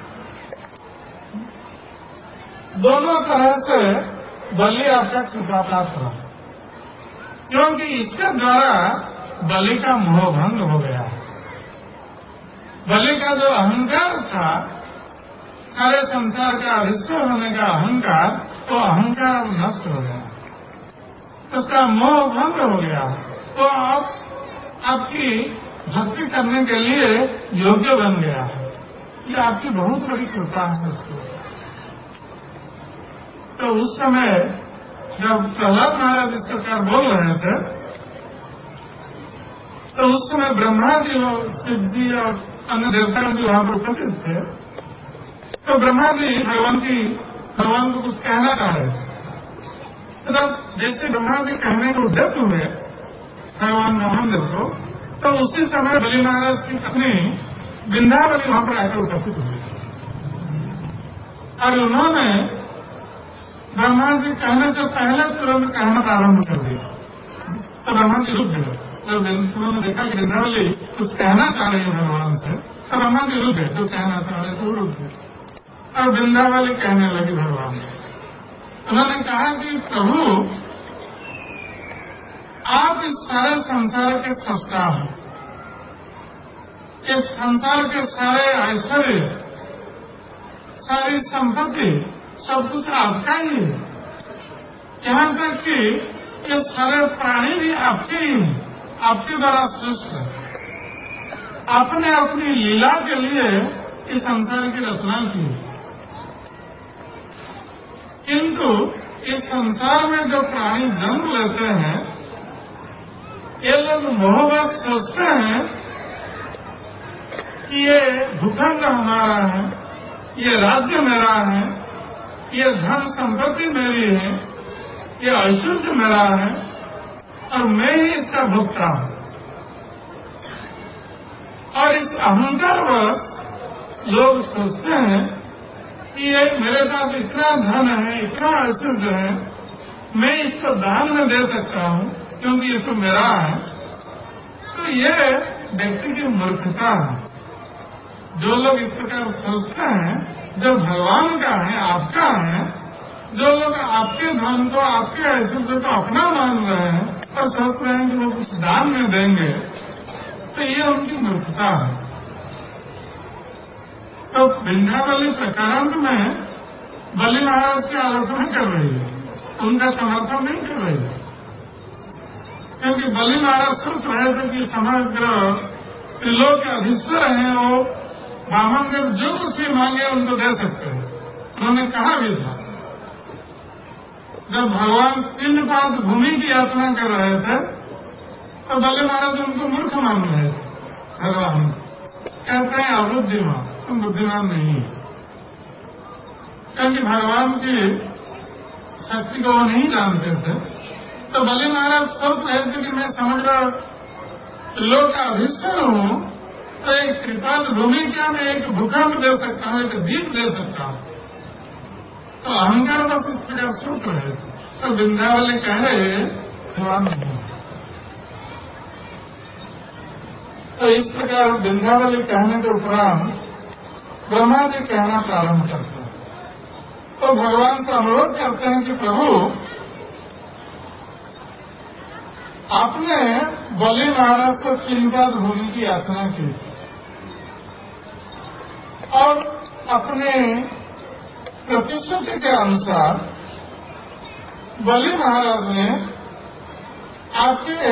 दोनों तरह से बलि आपका कृपा प्राप्त रहा, क्योंकि इसके द्वारा बलि का मोह भंग हो गया है। बलि का जो अहंकार था, सारे संसार का अधीश्वर होने का अहंकार, तो अहंकार अब नष्ट हो गया, उसका मोह भंग हो गया। तो आप आपकी भक्ति करने के लिए योग्य बन गया है। ये आपकी बहुत बड़ी कृपा है उसको। तो उस समय जब प्रहलाद महाराज इस प्रकार बोल रहे थे, तो उस समय ब्रह्मा जी और शिव जी और अन्य देवता जी वहां पर उपस्थित थे। तो ब्रह्मा जी भगवान की भगवान को कुछ कहना चाह रहे थे। तो जैसे ब्रह्मा जी कहने को उद्यत हुए, भगवान का मंदिर को, तो उसी समय बलि महाराज की पत्नी विंध्यावली वहां पर आकर उपस्थित हुई और उन्होंने ब्रह्मा जी कहने से पहले तुरंत कहना प्रारंभ कर दिया। तो ब्रह्मा जी रुक गए। जब उन्होंने देखा कि विंध्यावली कुछ कहना चाह रही है भगवान से, तो ब्रह्मा जी रुक गए। जो कहना चाह रहे थे रुक गए और विंध्यावली कहने लगी भगवान से। उन्होंने कहा कि प्रभु, आप इस सारे संसार के सृष्टा हैं। इस संसार के सारे ऐश्वर्य, सारी संपत्ति, सब कुछ आपका ही है। यहाँ तक कि ये सारे प्राणी भी आपके ही हैं, आपके द्वारा सृष्ट है। आपने अपनी लीला के लिए इस संसार की रचना की, किंतु इस संसार में जो प्राणी जन्म लेते हैं, ये लोग मोहवश सोचते हैं कि ये भूखंड हमारा है, ये राज्य मेरा है, ये धन संपत्ति मेरी है, ये ऐश्वर्य मेरा है और मैं ही इसका भोक्ता हूँ। और इस अहंकारवश लोग सोचते हैं कि ये मेरे पास इतना धन है, इतना ऐश्वर्य है, मैं इसको दान में दे सकता हूँ क्योंकि ये सब मेरा है। तो ये व्यक्ति की मूर्खता है। जो लोग इस प्रकार सोचते हैं, जो भगवान का है, आपका है, जो लोग आपके धन को, आपके ऐश्वर्य को अपना मान रहे हैं और सोच रहे हैं कि वो कुछ दान में देंगे, तो ये उनकी मूर्खता है। तो विंध्यावली प्रकारांत में बलि महाराज की आलोचना कर रही है, उनका समर्थन नहीं कर रही है, क्योंकि बलि महाराज सोच रहे थे कि समग्र त्रिलोक के अधीश्वर हैं, वो वामन देव जो कुछ भी मांगे उनको दे सकते हैं। उन्होंने कहा भी था, जब भगवान पिंडपात भूमि की यात्रा कर रहे थे तो बलि महाराज उनको मूर्ख मान रहे थे। भगवान कहते हैं अबुद्धिमान, तुम बुद्धिमान नहीं है, क्योंकि भगवान की शक्ति को वो नहीं जानते थे। तो बलि महाराज सोच रहे थे कि मैं समग्र लोक का अधीश्वर हूँ, तो एक कृपाल भूमि क्या मैं एक भूखंड दे सकता हूँ, एक द्वीप दे सकता हूँ। तो अहंकार बस इस प्रकार सोच रहे थे। तो विंध्यावली कह रहे भगवान नहीं। तो इस प्रकार विंध्यावली कहने के उपरांत ब्रह्मा जी कहना प्रारंभ करते हैं। तो भगवान से अनुरोध करते हैं कि प्रभु, आपने बलि महाराज को चिंता भूमि की याचना की और अपने प्रतिश्रुति के अनुसार बलि महाराज ने आपके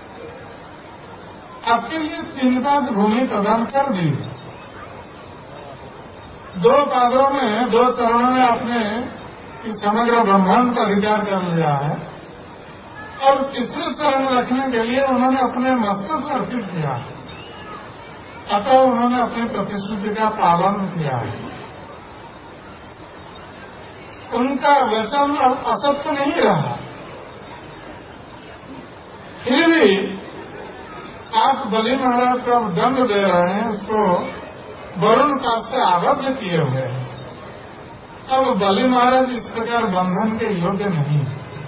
आपके लिए तीन पाद भूमि प्रदान कर दी। दो पादों में, दो चरणों में आपने इस समग्र ब्रह्मांड का अधिकार कर लिया है और तीसरे चरण रखने के लिए उन्होंने अपने मस्तक अर्पित किया, अतः उन्होंने अपनी प्रतिश्रुति का पालन किया है। उनका वचन असत्य नहीं रहा, फिर भी आप बलि महाराज का दंड दे रहे हैं, उसको वरुण पाप से आबद्ध किए हुए हैं। अब बलि महाराज इस प्रकार बंधन के योग्य नहीं,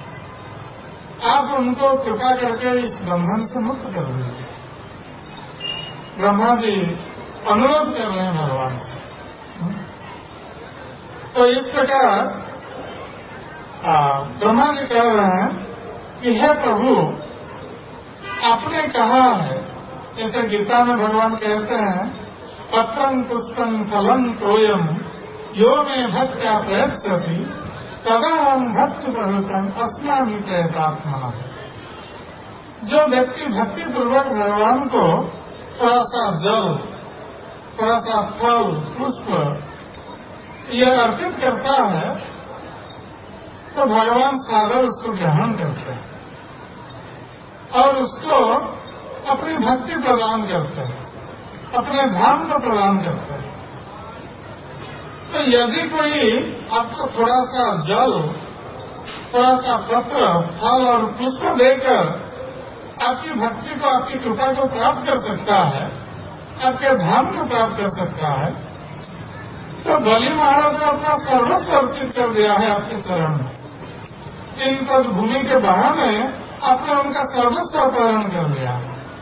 आप उनको कृपा करके इस बंधन से मुक्त कर दीजिए। ब्रह्मा जी अनुरोध कर रहे हैं भगवान से। तो इस प्रकार ब्रह्मा जी कह रहे हैं कि हे प्रभु, आपने कहा है, जैसे गीता में भगवान कहते हैं, पत्रं पुष्पं फलं तोयम यो में भक्त्या प्रयच्छति तदा हम भक्ति प्रवृत्तं अस्मामि प्रयतात्मनः। जो व्यक्ति भक्ति पूर्वक भगवान को थोड़ा सा जल, थोड़ा सा फल, पुष्प यह अर्पित करता है, तो भगवान सागर उसको ग्रहण करते हैं और उसको अपनी भक्ति प्रदान करते हैं, अपने धाम को प्रदान करते हैं। तो यदि कोई आपको थोड़ा सा जल, थोड़ा सा पत्र, फल और पुष्प देकर आपकी भक्ति को, आपकी कृपा को प्राप्त कर सकता है, आपके धाम को प्राप्त कर सकता है, तो बलि महाराज ने अपना सर्वस्व अर्पित कर दिया है आपके चरण में। इन पद भूमि के बहाने आपने उनका सर्वस्व अपहरण कर लिया।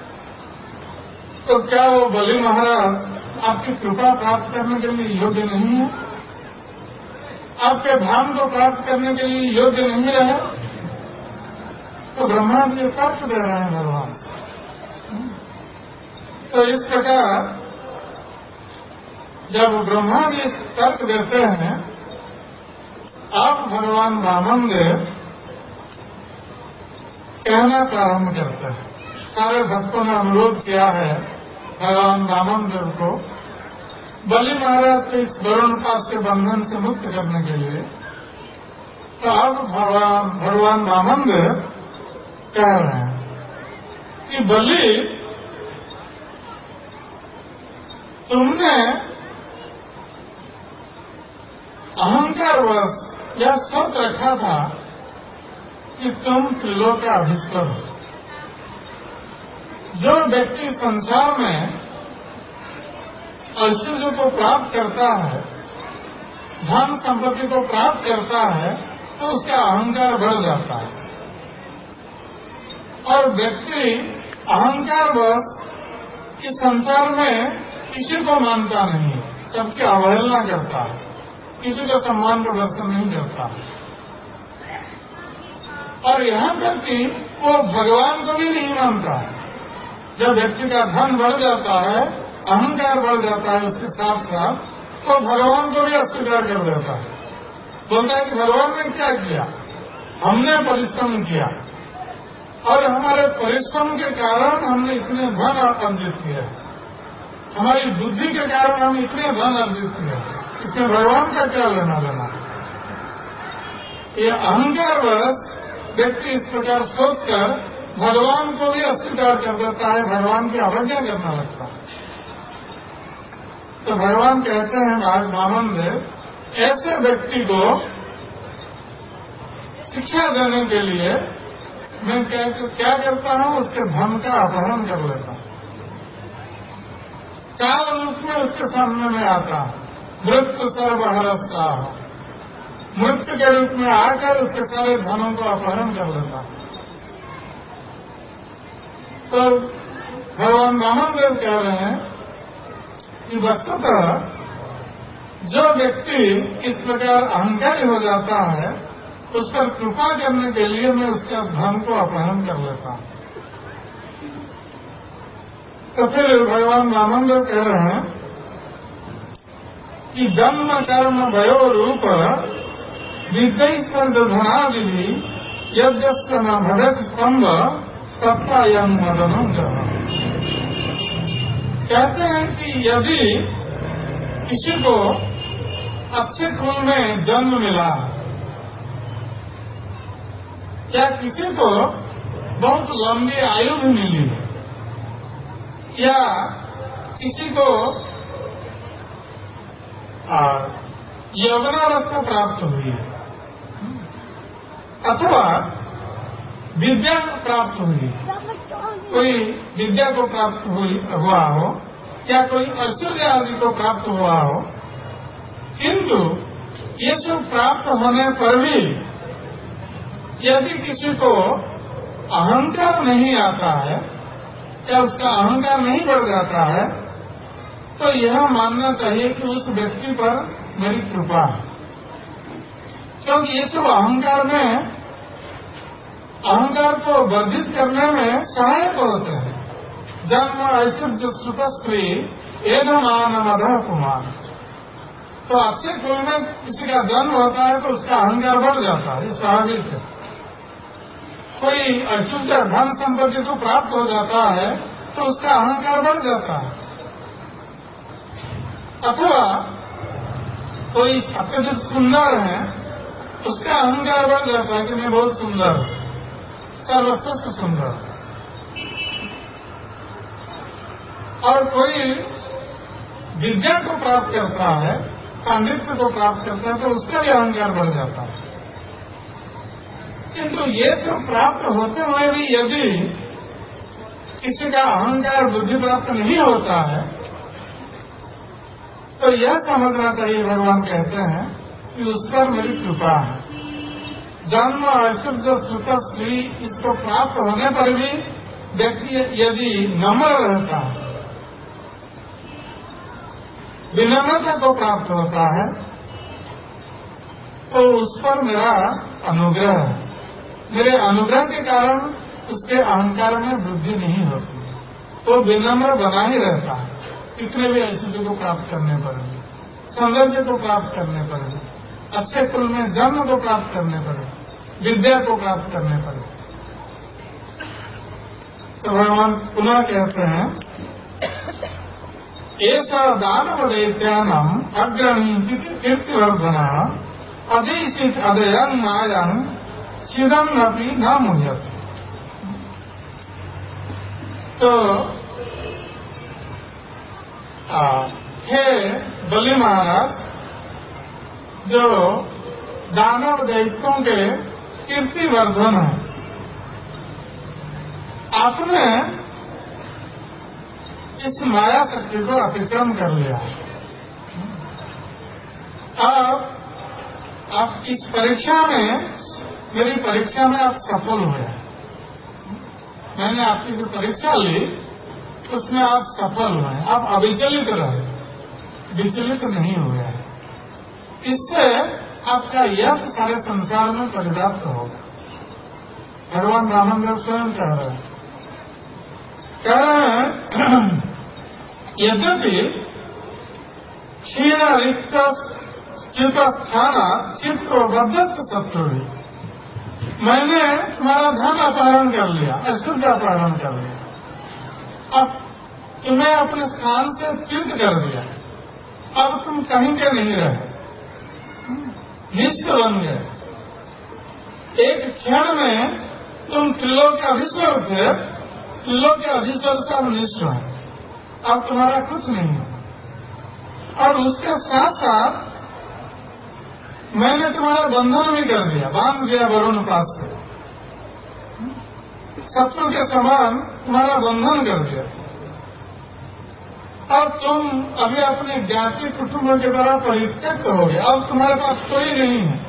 तो क्या वो बलि महाराज आपकी कृपा प्राप्त करने के लिए योग्य नहीं है? आपके धाम को प्राप्त करने के लिए योग्य नहीं रहे? तो ब्रह्मा जी तर्क दे रहे हैं भगवान। तो इस प्रकार जब ब्रह्मा जी तर्क देते हैं, अब भगवान वामन देव कहना प्रारंभ करते हैं। सारे भक्तों ने अनुरोध किया है भगवान वामन देव को बलि महाराज के इस वरुण पास के बंधन से मुक्त करने के लिए। तो अब भगवान भगवान वामन देव कह रहे हैं कि बलि, तुमने अहंकारवश यह सोच रखा था कि तुम त्रिलोक का अधीश्वर हो। जो व्यक्ति संसार में ऐश्वर्य को प्राप्त करता है, धन संपत्ति को प्राप्त करता है, तो उसका अहंकार बढ़ जाता है। और व्यक्ति अहंकारवश कि संसार में किसी को मानता नहीं, सबकी अवहेलना करता है, किसी को सम्मान प्रदर्शन नहीं करता। और यहाँ तक कि वो भगवान को भी नहीं मानता है। जब व्यक्ति का धन बढ़ जाता है, अहंकार बढ़ जाता है उसके साथ साथ, तो भगवान को भी अस्वीकार कर देता है। बोलता है कि भगवान ने क्या किया, हमने परिश्रम किया और हमारे परिश्रम के कारण हमने इतने धन अर्जित किया, हमारी बुद्धि के कारण हम इतने धन अर्जित किया, इसमें भगवान का क्या लेना देना। ये अहंकारवश व्यक्ति इस प्रकार सोचकर भगवान को भी अस्वीकार कर देता है, भगवान की अवज्ञा करना लगता है। तो भगवान कहते हैं आज वामन देव, ऐसे व्यक्ति को शिक्षा देने के लिए मैं क्या करता हूँ, उसके धन का अपहरण कर लेता हूँ। काल रूप में उसके सामने में आता हूँ, मृत्यु सर्वहरस्ता हो, मृत्यु के रूप में आकर उसके सारे धनों को अपहरण कर लेता हूँ। तो भगवान वामन देव कह रहे हैं कि वस्तुतः जो व्यक्ति इस प्रकार अहंकारी हो जाता है, उस पर कृपा करने के लिए मैं उसके धन को अपहरण कर लेता हूँ। तो फिर भगवान वामन देव कह रहे हैं कि जन्म कर्म भयो रूप विद्यैश्वर धनादि यज्ञस्य न भगत स्तंभ सत्ता यम मदनम जहाँ। कहते हैं कि यदि किसी को अच्छे कुल में जन्म मिला या किसी को बहुत लंबी आयु भी मिली या किसी को यौवनावस्था प्राप्त हुई अथवा विद्या प्राप्त हुई, कोई विद्या को प्राप्त हुई हुआ हो या कोई ऐश्वर्य आदि को प्राप्त हुआ हो, किंतु ये सब प्राप्त होने पर भी यदि किसी को अहंकार नहीं आता है या उसका अहंकार नहीं बढ़ जाता है, तो यह मानना चाहिए कि उस व्यक्ति पर मेरी कृपा है। क्योंकि ये सब अहंकार में अहंकार को वर्धित करने में सहायक होते हैं। जन्म ऐश्वर्य सुख स्त्री एवं मान कुमार, तो अच्छे कुल में किसी का जन्म होता है तो उसका अहंकार बढ़ जाता है, ये स्वाभाविक है। कोई ऐश्वर्य धन संपत्ति को प्राप्त हो जाता है तो उसका अहंकार बढ़ जाता है। अथवा कोई अत्यधिक सुंदर है, उसका अहंकार बढ़ जाता है कि मैं बहुत सुंदर हूँ, सर्वश्रेष्ठ सुंदर। और कोई विद्या को प्राप्त करता है, पांडित्य को प्राप्त करता है, तो उसका भी अहंकार बढ़ जाता है। किंतु ये सब प्राप्त होते हुए भी यदि किसी का अहंकार बुद्धि प्राप्त नहीं होता है, तो यह समझना चाहिए, भगवान कहते हैं कि उस पर मेरी कृपा है। जन्म ऐश्वर्य सुख श्री इसको प्राप्त होने पर भी व्यक्ति यदि नम्र रहता है, विनम्रता को प्राप्त होता है, तो उस पर मेरा अनुग्रह है। मेरे अनुग्रह के कारण उसके अहंकार में वृद्धि नहीं होती, तो विनम्र बना ही रहता है। कितने भी ऐश्वर्य को प्राप्त करने पर भी, सौंदर्य को प्राप्त करने पर भी, अच्छे कुल में जन्म को प्राप्त करने पर भी, विद्या को प्राप्त करने पर भी। तो भगवान पुनः कहते हैं, ऐसा दानव दैत्यानम अग्रणी कीर्तिवर्धना अधीशित अदयं मायं शिदम नपि न मुह्यते। तो आ, हे बलि महाराज, जो दानव दैत्यों के कीर्तिवर्धन है, आपने इस माया शक्ति को अतिक्रम कर लिया। अब आप इस परीक्षा में, मेरी परीक्षा में आप सफल हुए। मैंने आपकी जो परीक्षा ली उसमें आप सफल हुए, आप अविचलित रहे, विचलित नहीं हुए। इससे आपका यश सारे संसार में परिव्याप्त होगा। भगवान रामदेव स्वयं कह रहे हैं कह रहे हैं यद्यपि क्षीण रिक्त चित स्थान चित्त बद्धस्त शत्रुड़ी, मैंने तुम्हारा धन अपहरण कर लिया, ऐश्वर्य अपहरण कर लिया, अब तुम्हें अपने स्थान से च्युत कर दिया, अब तुम कहीं के नहीं रहे, निष्ठ बन गए। एक क्षण में तुम त्रिलोक के अधीश्वर थे, त्रिलोक के अधीश्वर से अब निष्ठ है, अब तुम्हारा कुछ नहीं है। और उसके साथ साथ मैंने तुम्हारा बंधन भी कर दिया, बांध दिया वरुण पास से, शत्रु के समान तुम्हारा बंधन कर दिया। और तुम अभी अपने ज्ञाति कुटुंब के द्वारा परित्यक्त हो गए, अब तुम्हारे पास कोई नहीं है।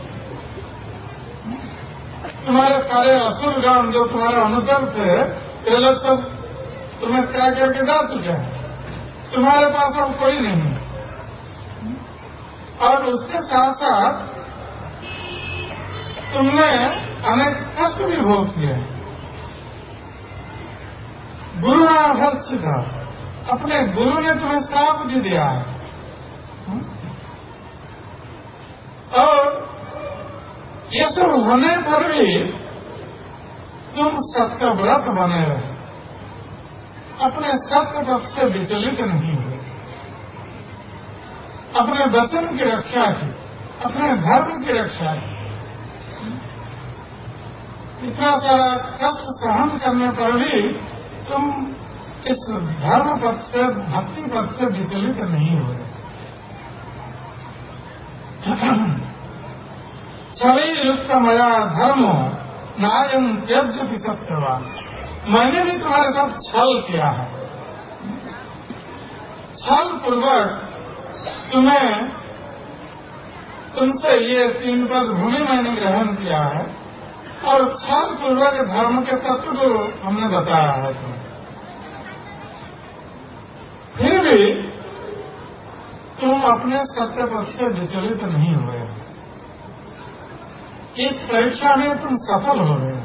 तुम्हारे सारे असुरगण जो तुम्हारे अनुचर थे, ये लोग सब तुम्हें त्याग करके जा चुके हैं, तुम्हारे पास अब कोई नहीं है। और उसके साथ साथ तुमने अनेक कष्ट भी भोग किए। गुरु आभर्षित, अपने गुरु ने तुम्हें श्राप भी दिया है। और ये सब होने पर भी तुम सत्य व्रत बने रहे, अपने सत्य पथ से विचलित नहीं हुए, अपने वचन की रक्षा की, अपने धर्म की रक्षा की। इतना सारा कष्ट सहन करने पर भी तुम इस धर्म पथ से, भक्ति पथ से विचलित नहीं हुए। छवि युक्त मया धर्मो नायम त्यज्य भी सत्यवान, मैंने भी तुम्हारे साथ छल किया है, छल पूर्वक तुम्हें, तुमसे ये तीन पद भूमि मैंने ग्रहण किया है, और छल पूर्वक धर्म के तत्व को हमने बताया है तुम्हें। फिर भी तुम अपने सत्य पथ से विचलित नहीं हुए, इस परीक्षा में तुम सफल हो गए।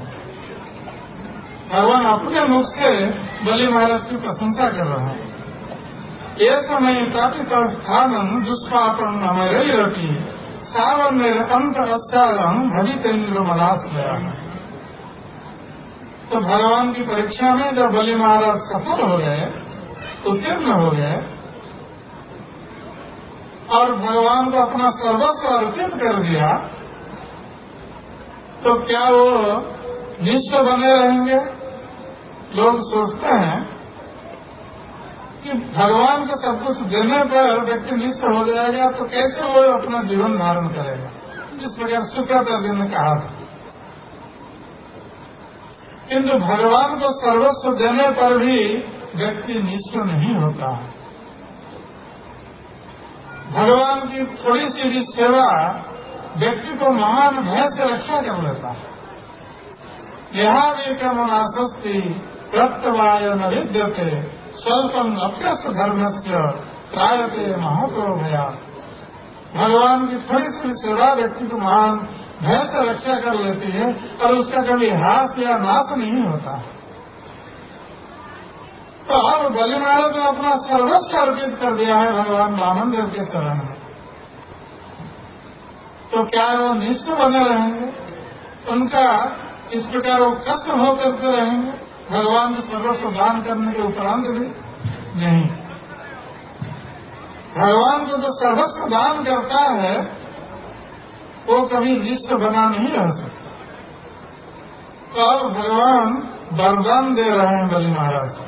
भगवान अपने मुख से बलि महाराज की प्रशंसा कर रहे हैं। ये समय प्राप्त स्थान दुष्पापन हमारे रखी सावन मेरे अंत अस्यालम भवितेन्द्र मलास गया है। तो भगवान की परीक्षा में जब बलि महाराज सफल हो गए, उत्तीर्ण हो गए, और भगवान को अपना सर्वस्व अर्पित कर दिया, तो क्या वो निष्ठ बने रहेंगे? लोग सोचते हैं कि भगवान को सब कुछ देने पर व्यक्ति निष्ठ हो जाएगा, तो कैसे वो अपना जीवन धारण करेगा? जिस प्रकार शुक्राचार्य ने कहा था, किंतु भगवान को सर्वस्व देने पर भी व्यक्ति निःस्व नहीं होता। भगवान की थोड़ी सी भी सेवा व्यक्ति को महान भय से रक्षा कर लेता है। यहाँ भी कमनाशस्ति प्रत्यवाय न विद्यते स्वल्पम अप्यस्त धर्म से त्रायते महतो भया। भगवान की थोड़ी सी सेवा व्यक्ति को महान भय से रक्षा कर लेती है और उसका कभी हास या नाश नहीं होता। तो अब बलि महाराज ने अपना सर्वस्व अर्पित कर दिया है भगवान वामन देव के चरण में। तो क्या वो निःस्व बने रहेंगे? उनका इस प्रकार वो कष्ट हो करते रहेंगे भगवान को सर्वस्व दान करने के उपरांत भी? नहीं। भगवान को जो सर्वस्व दान करता है वो कभी निःस्व बना नहीं रह सकता। तो अब भगवान वरदान दे रहे हैं बलि महाराज से।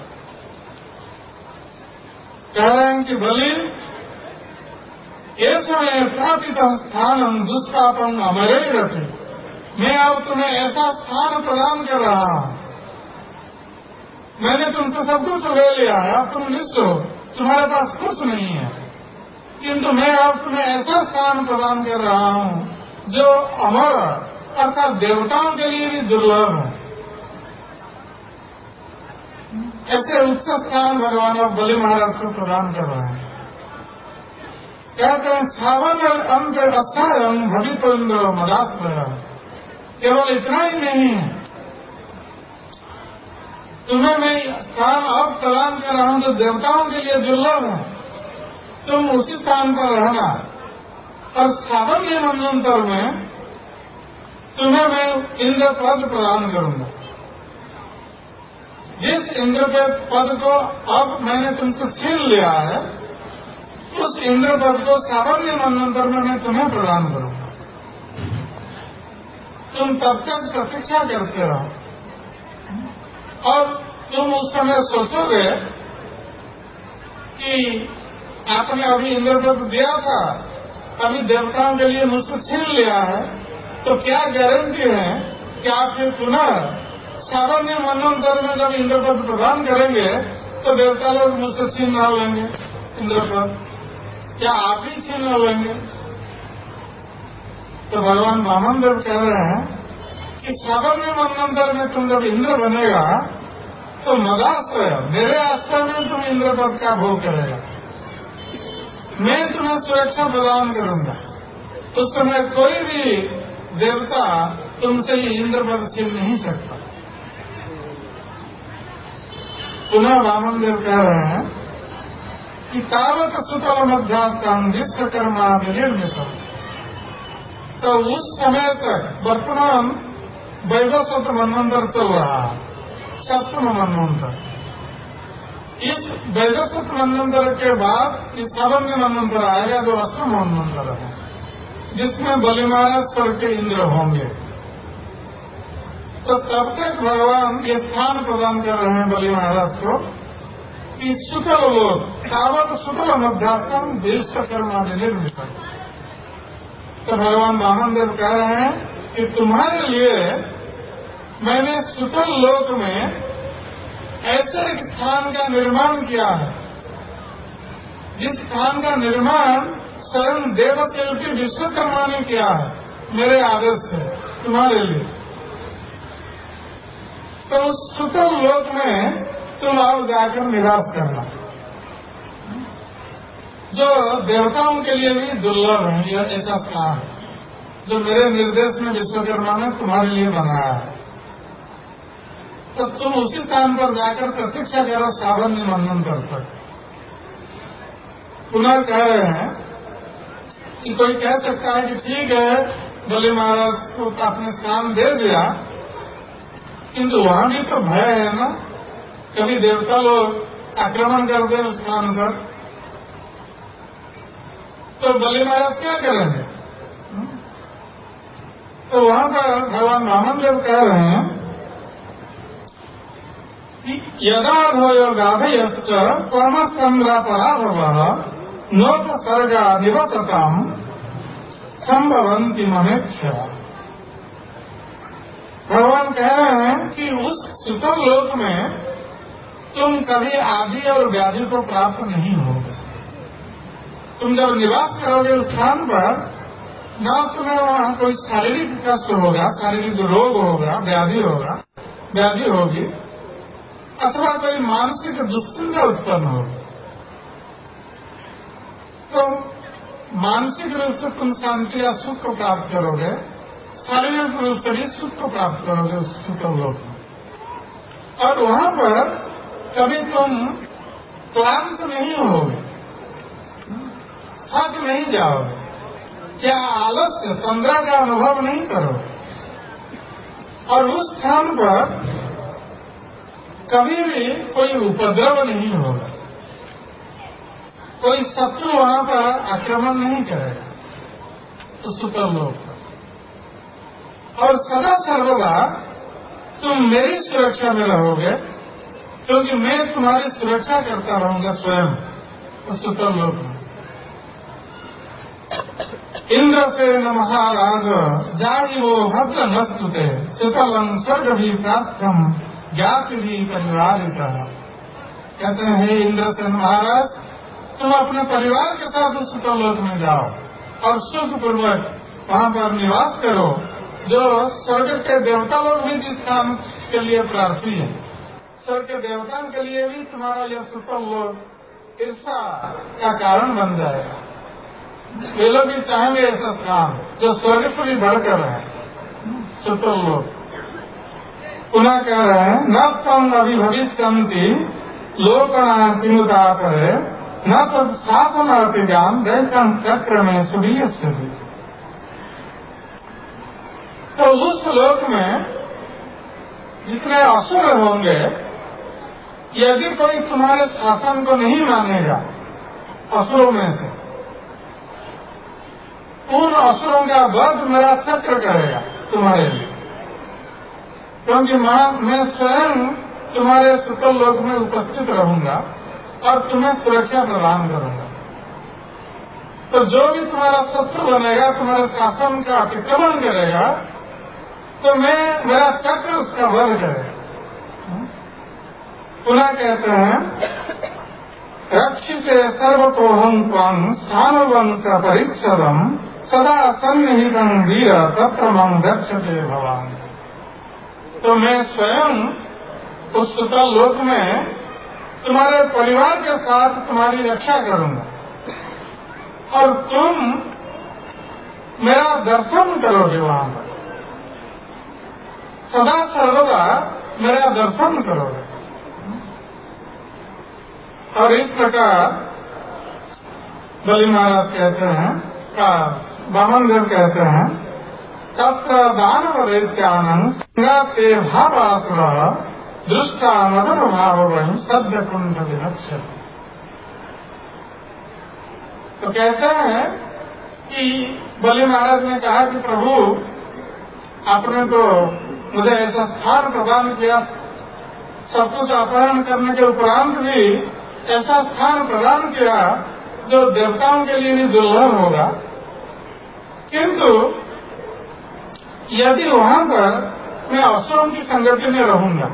कह रहे हैं कि बलि ये समय प्रापित स्थानम दुष्पापम अमरे रखे, मैं अब तुम्हें ऐसा स्थान प्रदान कर रहा हूं। मैंने तुमको सब कुछ ले लिया है, अब तुम निःस्व हो, तुम्हारे पास कुछ नहीं है, किंतु मैं अब तुम्हें ऐसा स्थान प्रदान कर रहा हूं जो अमर अर्थात देवताओं के लिए भी दुर्लभ है। ऐसे उच्च स्थान भगवान अब बलि महाराज को प्रदान कर रहे हैं। कहते हैं सावन अंत अच्छा भवित इंद्र मदास केवल इतना ही नहीं है, तुम्हें मैं स्थान अब प्रदान कर रहा हूं जो देवताओं के लिए दुर्लभ है। तुम उसी स्थान पर रहना और सावन्य मनवंतर में तुम्हें मैं इंद्र पद प्रदान करूंगा। जिस इंद्र के पद को अब मैंने तुमसे छीन लिया है उस इंद्र पद को सावन्य मनवंतर में मैं तुम्हें प्रदान करूंगा। तुम तब तक प्रतीक्षा करते रहो और तुम उस समय सोचोगे कि आपने अभी इंद्र पद दिया था, अभी देवताओं के लिए मुझसे छीन लिया है, तो क्या गारंटी है कि आप फिर पुनः सावन्य मनवंतर में जब इंद्र पद प्रदान करेंगे तो देवता लोग मुझसे छीन न लेंगे इंद्र पद? क्या आप ही छीन न लेंगे? तो भगवान वामन देव कह रहे हैं कि सावन्य मनवंतर में तुम जब इंद्र बनेगा तो मदाश्रय मेरे आश्रय में तुम इंद्र पद का भोग करेगा। मैं तुम्हें सुरक्षा प्रदान करूंगा। उस समय कोई भी देवता तुमसे ही इंद्र पद छीन नहीं सकता। पुनः वामन देव कह रहे हैं कि तावत सुतल मध्यास्थान विश्वकर्मा निर्मित। तो उस समय तक वर्तमान वैवस्वत मनवंतर चल रहा है, सप्तम मनवंतर। इस वैवस्वत मनवंतर के बाद इस सावन्य मनवंतर आएगा जो अष्टम मनवंतर है, जिसमें बलि महाराज स्वर्ग के इंद्र होंगे। तो तब तक भगवान ये स्थान प्रदान कर रहे हैं बलि महाराज को कि सुतल लोग तावत सुतल मध्यास्थम विश्वकर्मा निर्मित। तो भगवान वामन देव कह रहे हैं कि तुम्हारे लिए मैंने सुतल लोक में ऐसे एक स्थान का निर्माण किया है जिस स्थान का निर्माण स्वयं देवशिल्पी विश्वकर्मा ने किया है मेरे आदेश से तुम्हारे लिए। तो उस सुतल लोक में तुम अब जाकर निवास करना, जो देवताओं के लिए भी दुर्लभ है। यह ऐसा स्थान जो मेरे निर्देश में विश्वकर्मा ने तुम्हारे लिए बनाया है। तो तुम उसी स्थान पर जाकर प्रतीक्षा करो सावन्य मनवंतर तक। पुनः कह रहे हैं कि कोई कह सकता है कि ठीक है बलि महाराज को आपने स्थान दे दिया, किंतु वहां भी तो भय है ना, कभी देवता लोग आक्रमण कर दे उस स्थान पर तो बलि महाराज क्या करेंगे? तो वहां पर भगवान वामन देव कह रहे हैं कि यदा भयो गाधयश्च कर्मचंद्रा पराभव नोपसर्गा निवसताम संभवंती मनेक्ष। भगवान कह रहे हैं कि उस सुतल लोक में तुम कभी आदि और व्याधि को प्राप्त नहीं होगे। तुम जब निवास करोगे उस स्थान पर, न तुम्हें वहाँ कोई शारीरिक कष्ट होगा, शारीरिक रोग होगा, व्याधि होगा व्याधि होगी, अथवा कोई मानसिक दुश्चिंता उत्पन्न होगी। तो मानसिक रूप से तुम शांति या सुख को प्राप्त करोगे, शारीरिक रूप से भी सुख को प्राप्त करोगे उस सुतल लोक में। और वहाँ पर कभी तुम क्लांत नहीं होगे, थक नहीं जाओगे, क्या आलस्य तंद्रा का अनुभव नहीं करोगे। और उस स्थान पर कभी भी कोई उपद्रव नहीं होगा, कोई शत्रु वहाँ पर आक्रमण नहीं करेगा तो सुतल लोक पर। और सदा सर्वदा तुम मेरी सुरक्षा में रहोगे, क्योंकि मैं तुम्हारी सुरक्षा करता रहूंगा स्वयं उस सुतल लोक में। इंद्र से न महाराज जाहि वो भद्र नस्तुते सुतलम स्वर्ग भी प्राप्तम ज्ञाति भी परिवारिता। कहते हैं, हे इंद्र से महाराज, तुम अपने परिवार के साथ उस सुतल लोक में जाओ और सुख पूर्वक वहाँ पर निवास करो, जो स्वर्ग के देवता लोग भी जिस काम के लिए प्रार्थी है। स्वर्ग के देवताओं के लिए भी तुम्हारा यह सुतल लोक ईर्षा का कारण बन जाएगा। वे लोग भी चाहेंगे ऐसा काम जो स्वर्ग से भी बढ़कर है, सुतल लोक। पुनः कह रहे हैं, न तम अभिभविष्यन्ति लोकनातिमुदा परे न तद शासन अतिज्ञान दैतम चक्र में सुधीय स्थिति। तो उस लोक में जितने असुर होंगे, यदि कोई तुम्हारे शासन को नहीं मानेगा असुरों में से, उन असुरों का वध मेरा चक्र करेगा तुम्हारे लिए, क्योंकि मैं स्वयं तुम्हारे सुतल लोक में उपस्थित रहूंगा और तुम्हें सुरक्षा प्रदान करूंगा। तो जो भी तुम्हारा शत्रु बनेगा, तुम्हारे शासन का अतिक्रमण करेगा, तो मैं मेरा चक्र उसका वध करेगा। पुनः कहते हैं, रक्षिते सर्वतोहं त्वं स्थानवंश परीक्षदम सदा सन्निहितं वीर तत्र मं रक्षते भवान। तो मैं स्वयं उस सुतल लोक में तुम्हारे परिवार के साथ तुम्हारी रक्षा करूंगा और तुम मेरा दर्शन करोगे वहां पर, सदा सर्वदा मेरा दर्शन करोगे। और इस प्रकार बलि महाराज कहते हैं, वामन देव कहते हैं, तत्र दानव दैत्यानं संगाते भावासुर दृष्टा मदर भाव वही सद्य कुंड विनक्ष्य। तो कहते हैं कि बलि महाराज ने कहा कि प्रभु, आपने तो मुझे ऐसा स्थान प्रदान किया, सब कुछ अपहरण करने के उपरांत भी ऐसा स्थान प्रदान किया जो देवताओं के लिए भी दुर्लभ होगा, किंतु यदि वहां पर मैं असुरों की संगति में रहूंगा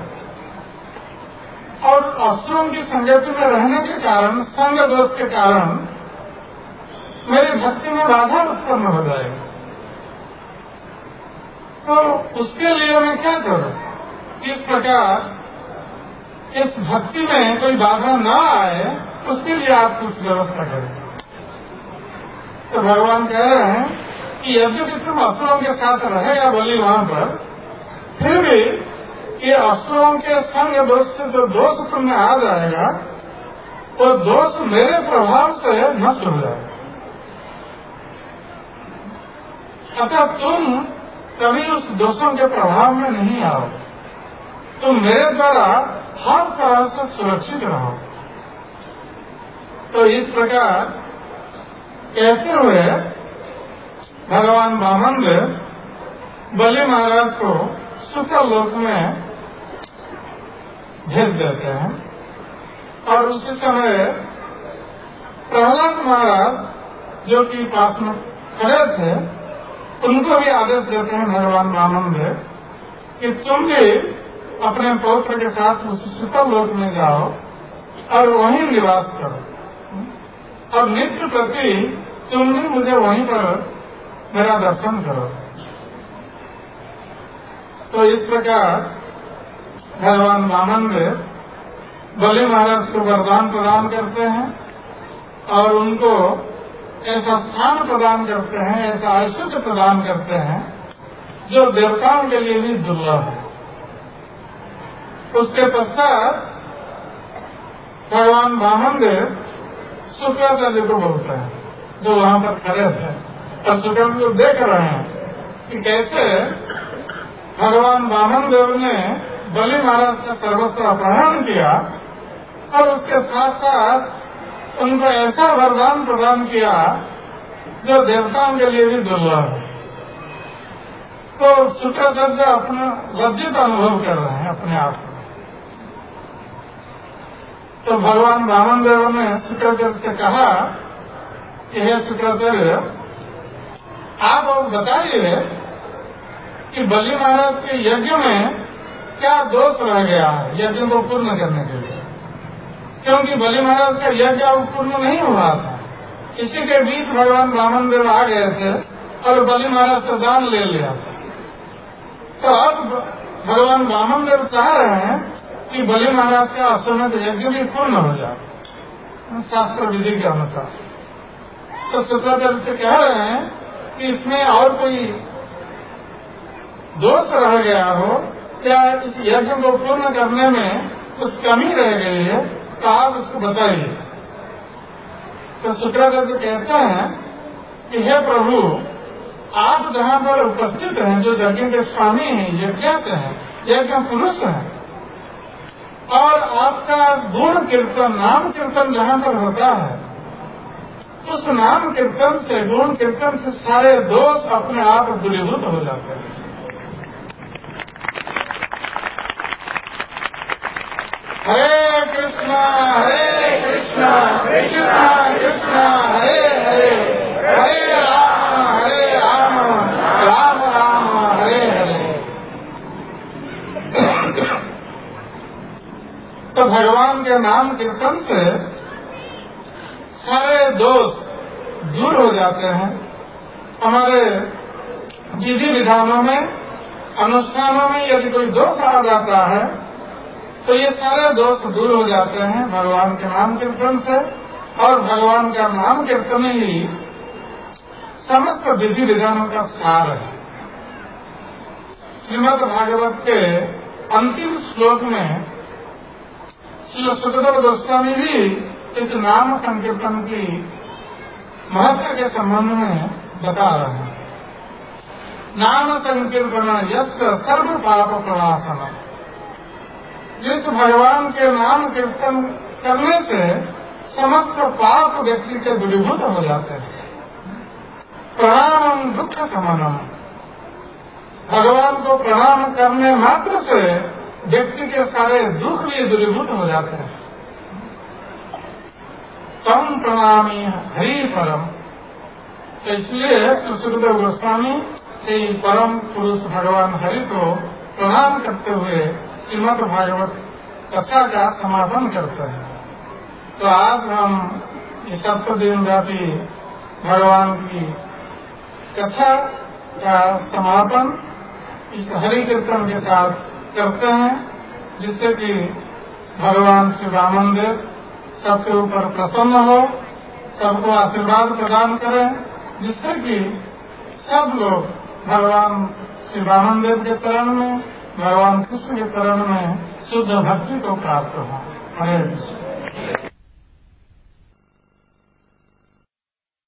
और असुरों की संगति में रहने के कारण, संग दोष के कारण मेरी भक्ति में बाधा उत्पन्न हो जाएगी, तो उसके लिए मैं क्या करूं? इस प्रकार इस भक्ति में कोई बाधा न आए, उसके लिए आप कुछ व्यवस्था करें। तो भगवान कह रहे हैं कि यद्यपि तुम असुरों के साथ रहेगा बलि वहां पर, फिर भी ये असुरों के संग दोष से जो दोष तुम्हें आ जाएगा, वो दोष मेरे प्रभाव से नष्ट हो जाएगा। अतः तुम कभी उस दोषों के प्रभाव में नहीं आओ, तुम मेरे द्वारा हर तरह से सुरक्षित रहो। तो इस प्रकार कहते हुए भगवान वामन बलि महाराज को सुतल लोक में भेज देते हैं। और उसी समय प्रहलाद महाराज जो कि पास में खड़े थे, उनको भी आदेश देते हैं भगवान वामन कि तुम भी अपने पौत्र के साथ उस शीतल लोक में जाओ और वहीं निवास करो और नित्य प्रति तुम भी मुझे वहीं पर मेरा दर्शन करो। तो इस प्रकार भगवान वामन देव बलि महाराज को वरदान प्रदान करते हैं और उनको ऐसा स्थान प्रदान करते हैं, ऐसा ऐश्वर्य प्रदान करते हैं जो देवताओं के लिए भी दुर्लभ है। उसके पश्चात भगवान वामन देव शुक्राचार्य को बोलते हैं जो वहां पर खड़े थे और शुक्राचार्य देख रहे हैं कि कैसे भगवान वामन देव ने बलि महाराज का सर्वस्व अपहरण किया और उसके साथ साथ उनको ऐसा वरदान प्रदान किया जो देवताओं के लिए भी दुर्लभ है। तो शुक्राचार्य अपना लज्जित अनुभव कर रहे हैं अपने आप को। तो भगवान वामन देव ने शुक्राचार्य से कहा कि हे शुक्राचार्य, आप अब बताइए कि बलि महाराज के यज्ञ में क्या दोष रह गया है यज्ञ को पूर्ण करने के लिए, क्योंकि बलि महाराज का यज्ञ अब पूर्ण नहीं हुआ था। इसी के बीच भगवान वामन देव आ गए थे और बलि महाराज से दान ले लिया था। तो अब भगवान वामन देव चाह रहे हैं कि बलि महाराज का अश्वमेध यज्ञ भी पूर्ण हो जाए शास्त्र विधि के अनुसार। तो शुक्राचार्य से कह रहे हैं कि इसमें और कोई दोष रह गया हो, क्या इस यज्ञ को पूर्ण करने में कुछ कमी रह गई है, तो आप उसको बताइए। तो शुक्राचार्य कहते हैं कि हे प्रभु, आप जहाँ पर उपस्थित हैं, जो यज्ञ के स्वामी हैं, यज्ञ से हैं, यज्ञ पुरुष हैं, और आपका गुण कीर्तन नाम कीर्तन जहाँ पर होता है, उस नाम कीर्तन से गुण कीर्तन से सारे दोष अपने आप दूरीभूत हो जाते हैं। हरे कृष्णा हरे कृष्णा कृष्णा कृष्णा हरे हरे, हरे राम हरे राम राम राम हरे हरे। तो भगवान के नाम कीर्तन से सारे दोष दूर हो जाते हैं। हमारे विधि विधानों में, अनुष्ठानों में यदि कोई दोष आ जाता है तो ये सारे दोष दूर हो जाते हैं भगवान के नाम कीर्तन से। और भगवान का नाम कीर्तन ही समस्त विधि विधानों का सार है। श्रीमद् भागवत के अंतिम श्लोक में श्री सुखदेव गोस्वामी भी इस नाम संकीर्तन की महत्व के संबंध में बता रहे हैं। नाम संकीर्तन यस्य सर्व पाप प्रणाशन, जिस भगवान के नाम कीर्तन करने से समस्त पाप व्यक्ति के दूरीभूत हो जाते हैं। प्रणाम दुख शमनम, भगवान को प्रणाम करने मात्र से व्यक्ति के सारे दुख भी दूरीभूत हो जाते हैं। तम प्रणामी हरि परम, तो इसलिए सुखदेव गोस्वामी श्री परम पुरुष भगवान हरि को प्रणाम करते हुए श्रीमद् भागवत कथा का समापन करते हैं। तो आज हम इस सप्त दिन व्यापी भगवान की कथा का समापन इस हरि कीर्तन के साथ करते हैं, जिससे कि भगवान श्री वामन देव सबके ऊपर प्रसन्न हो, सबको आशीर्वाद प्रदान करें, जिससे कि सब लोग भगवान श्री वामन देव के चरण में, भगवान कृष्ण के चरण में शुद्ध भक्ति को प्राप्त हो। हरे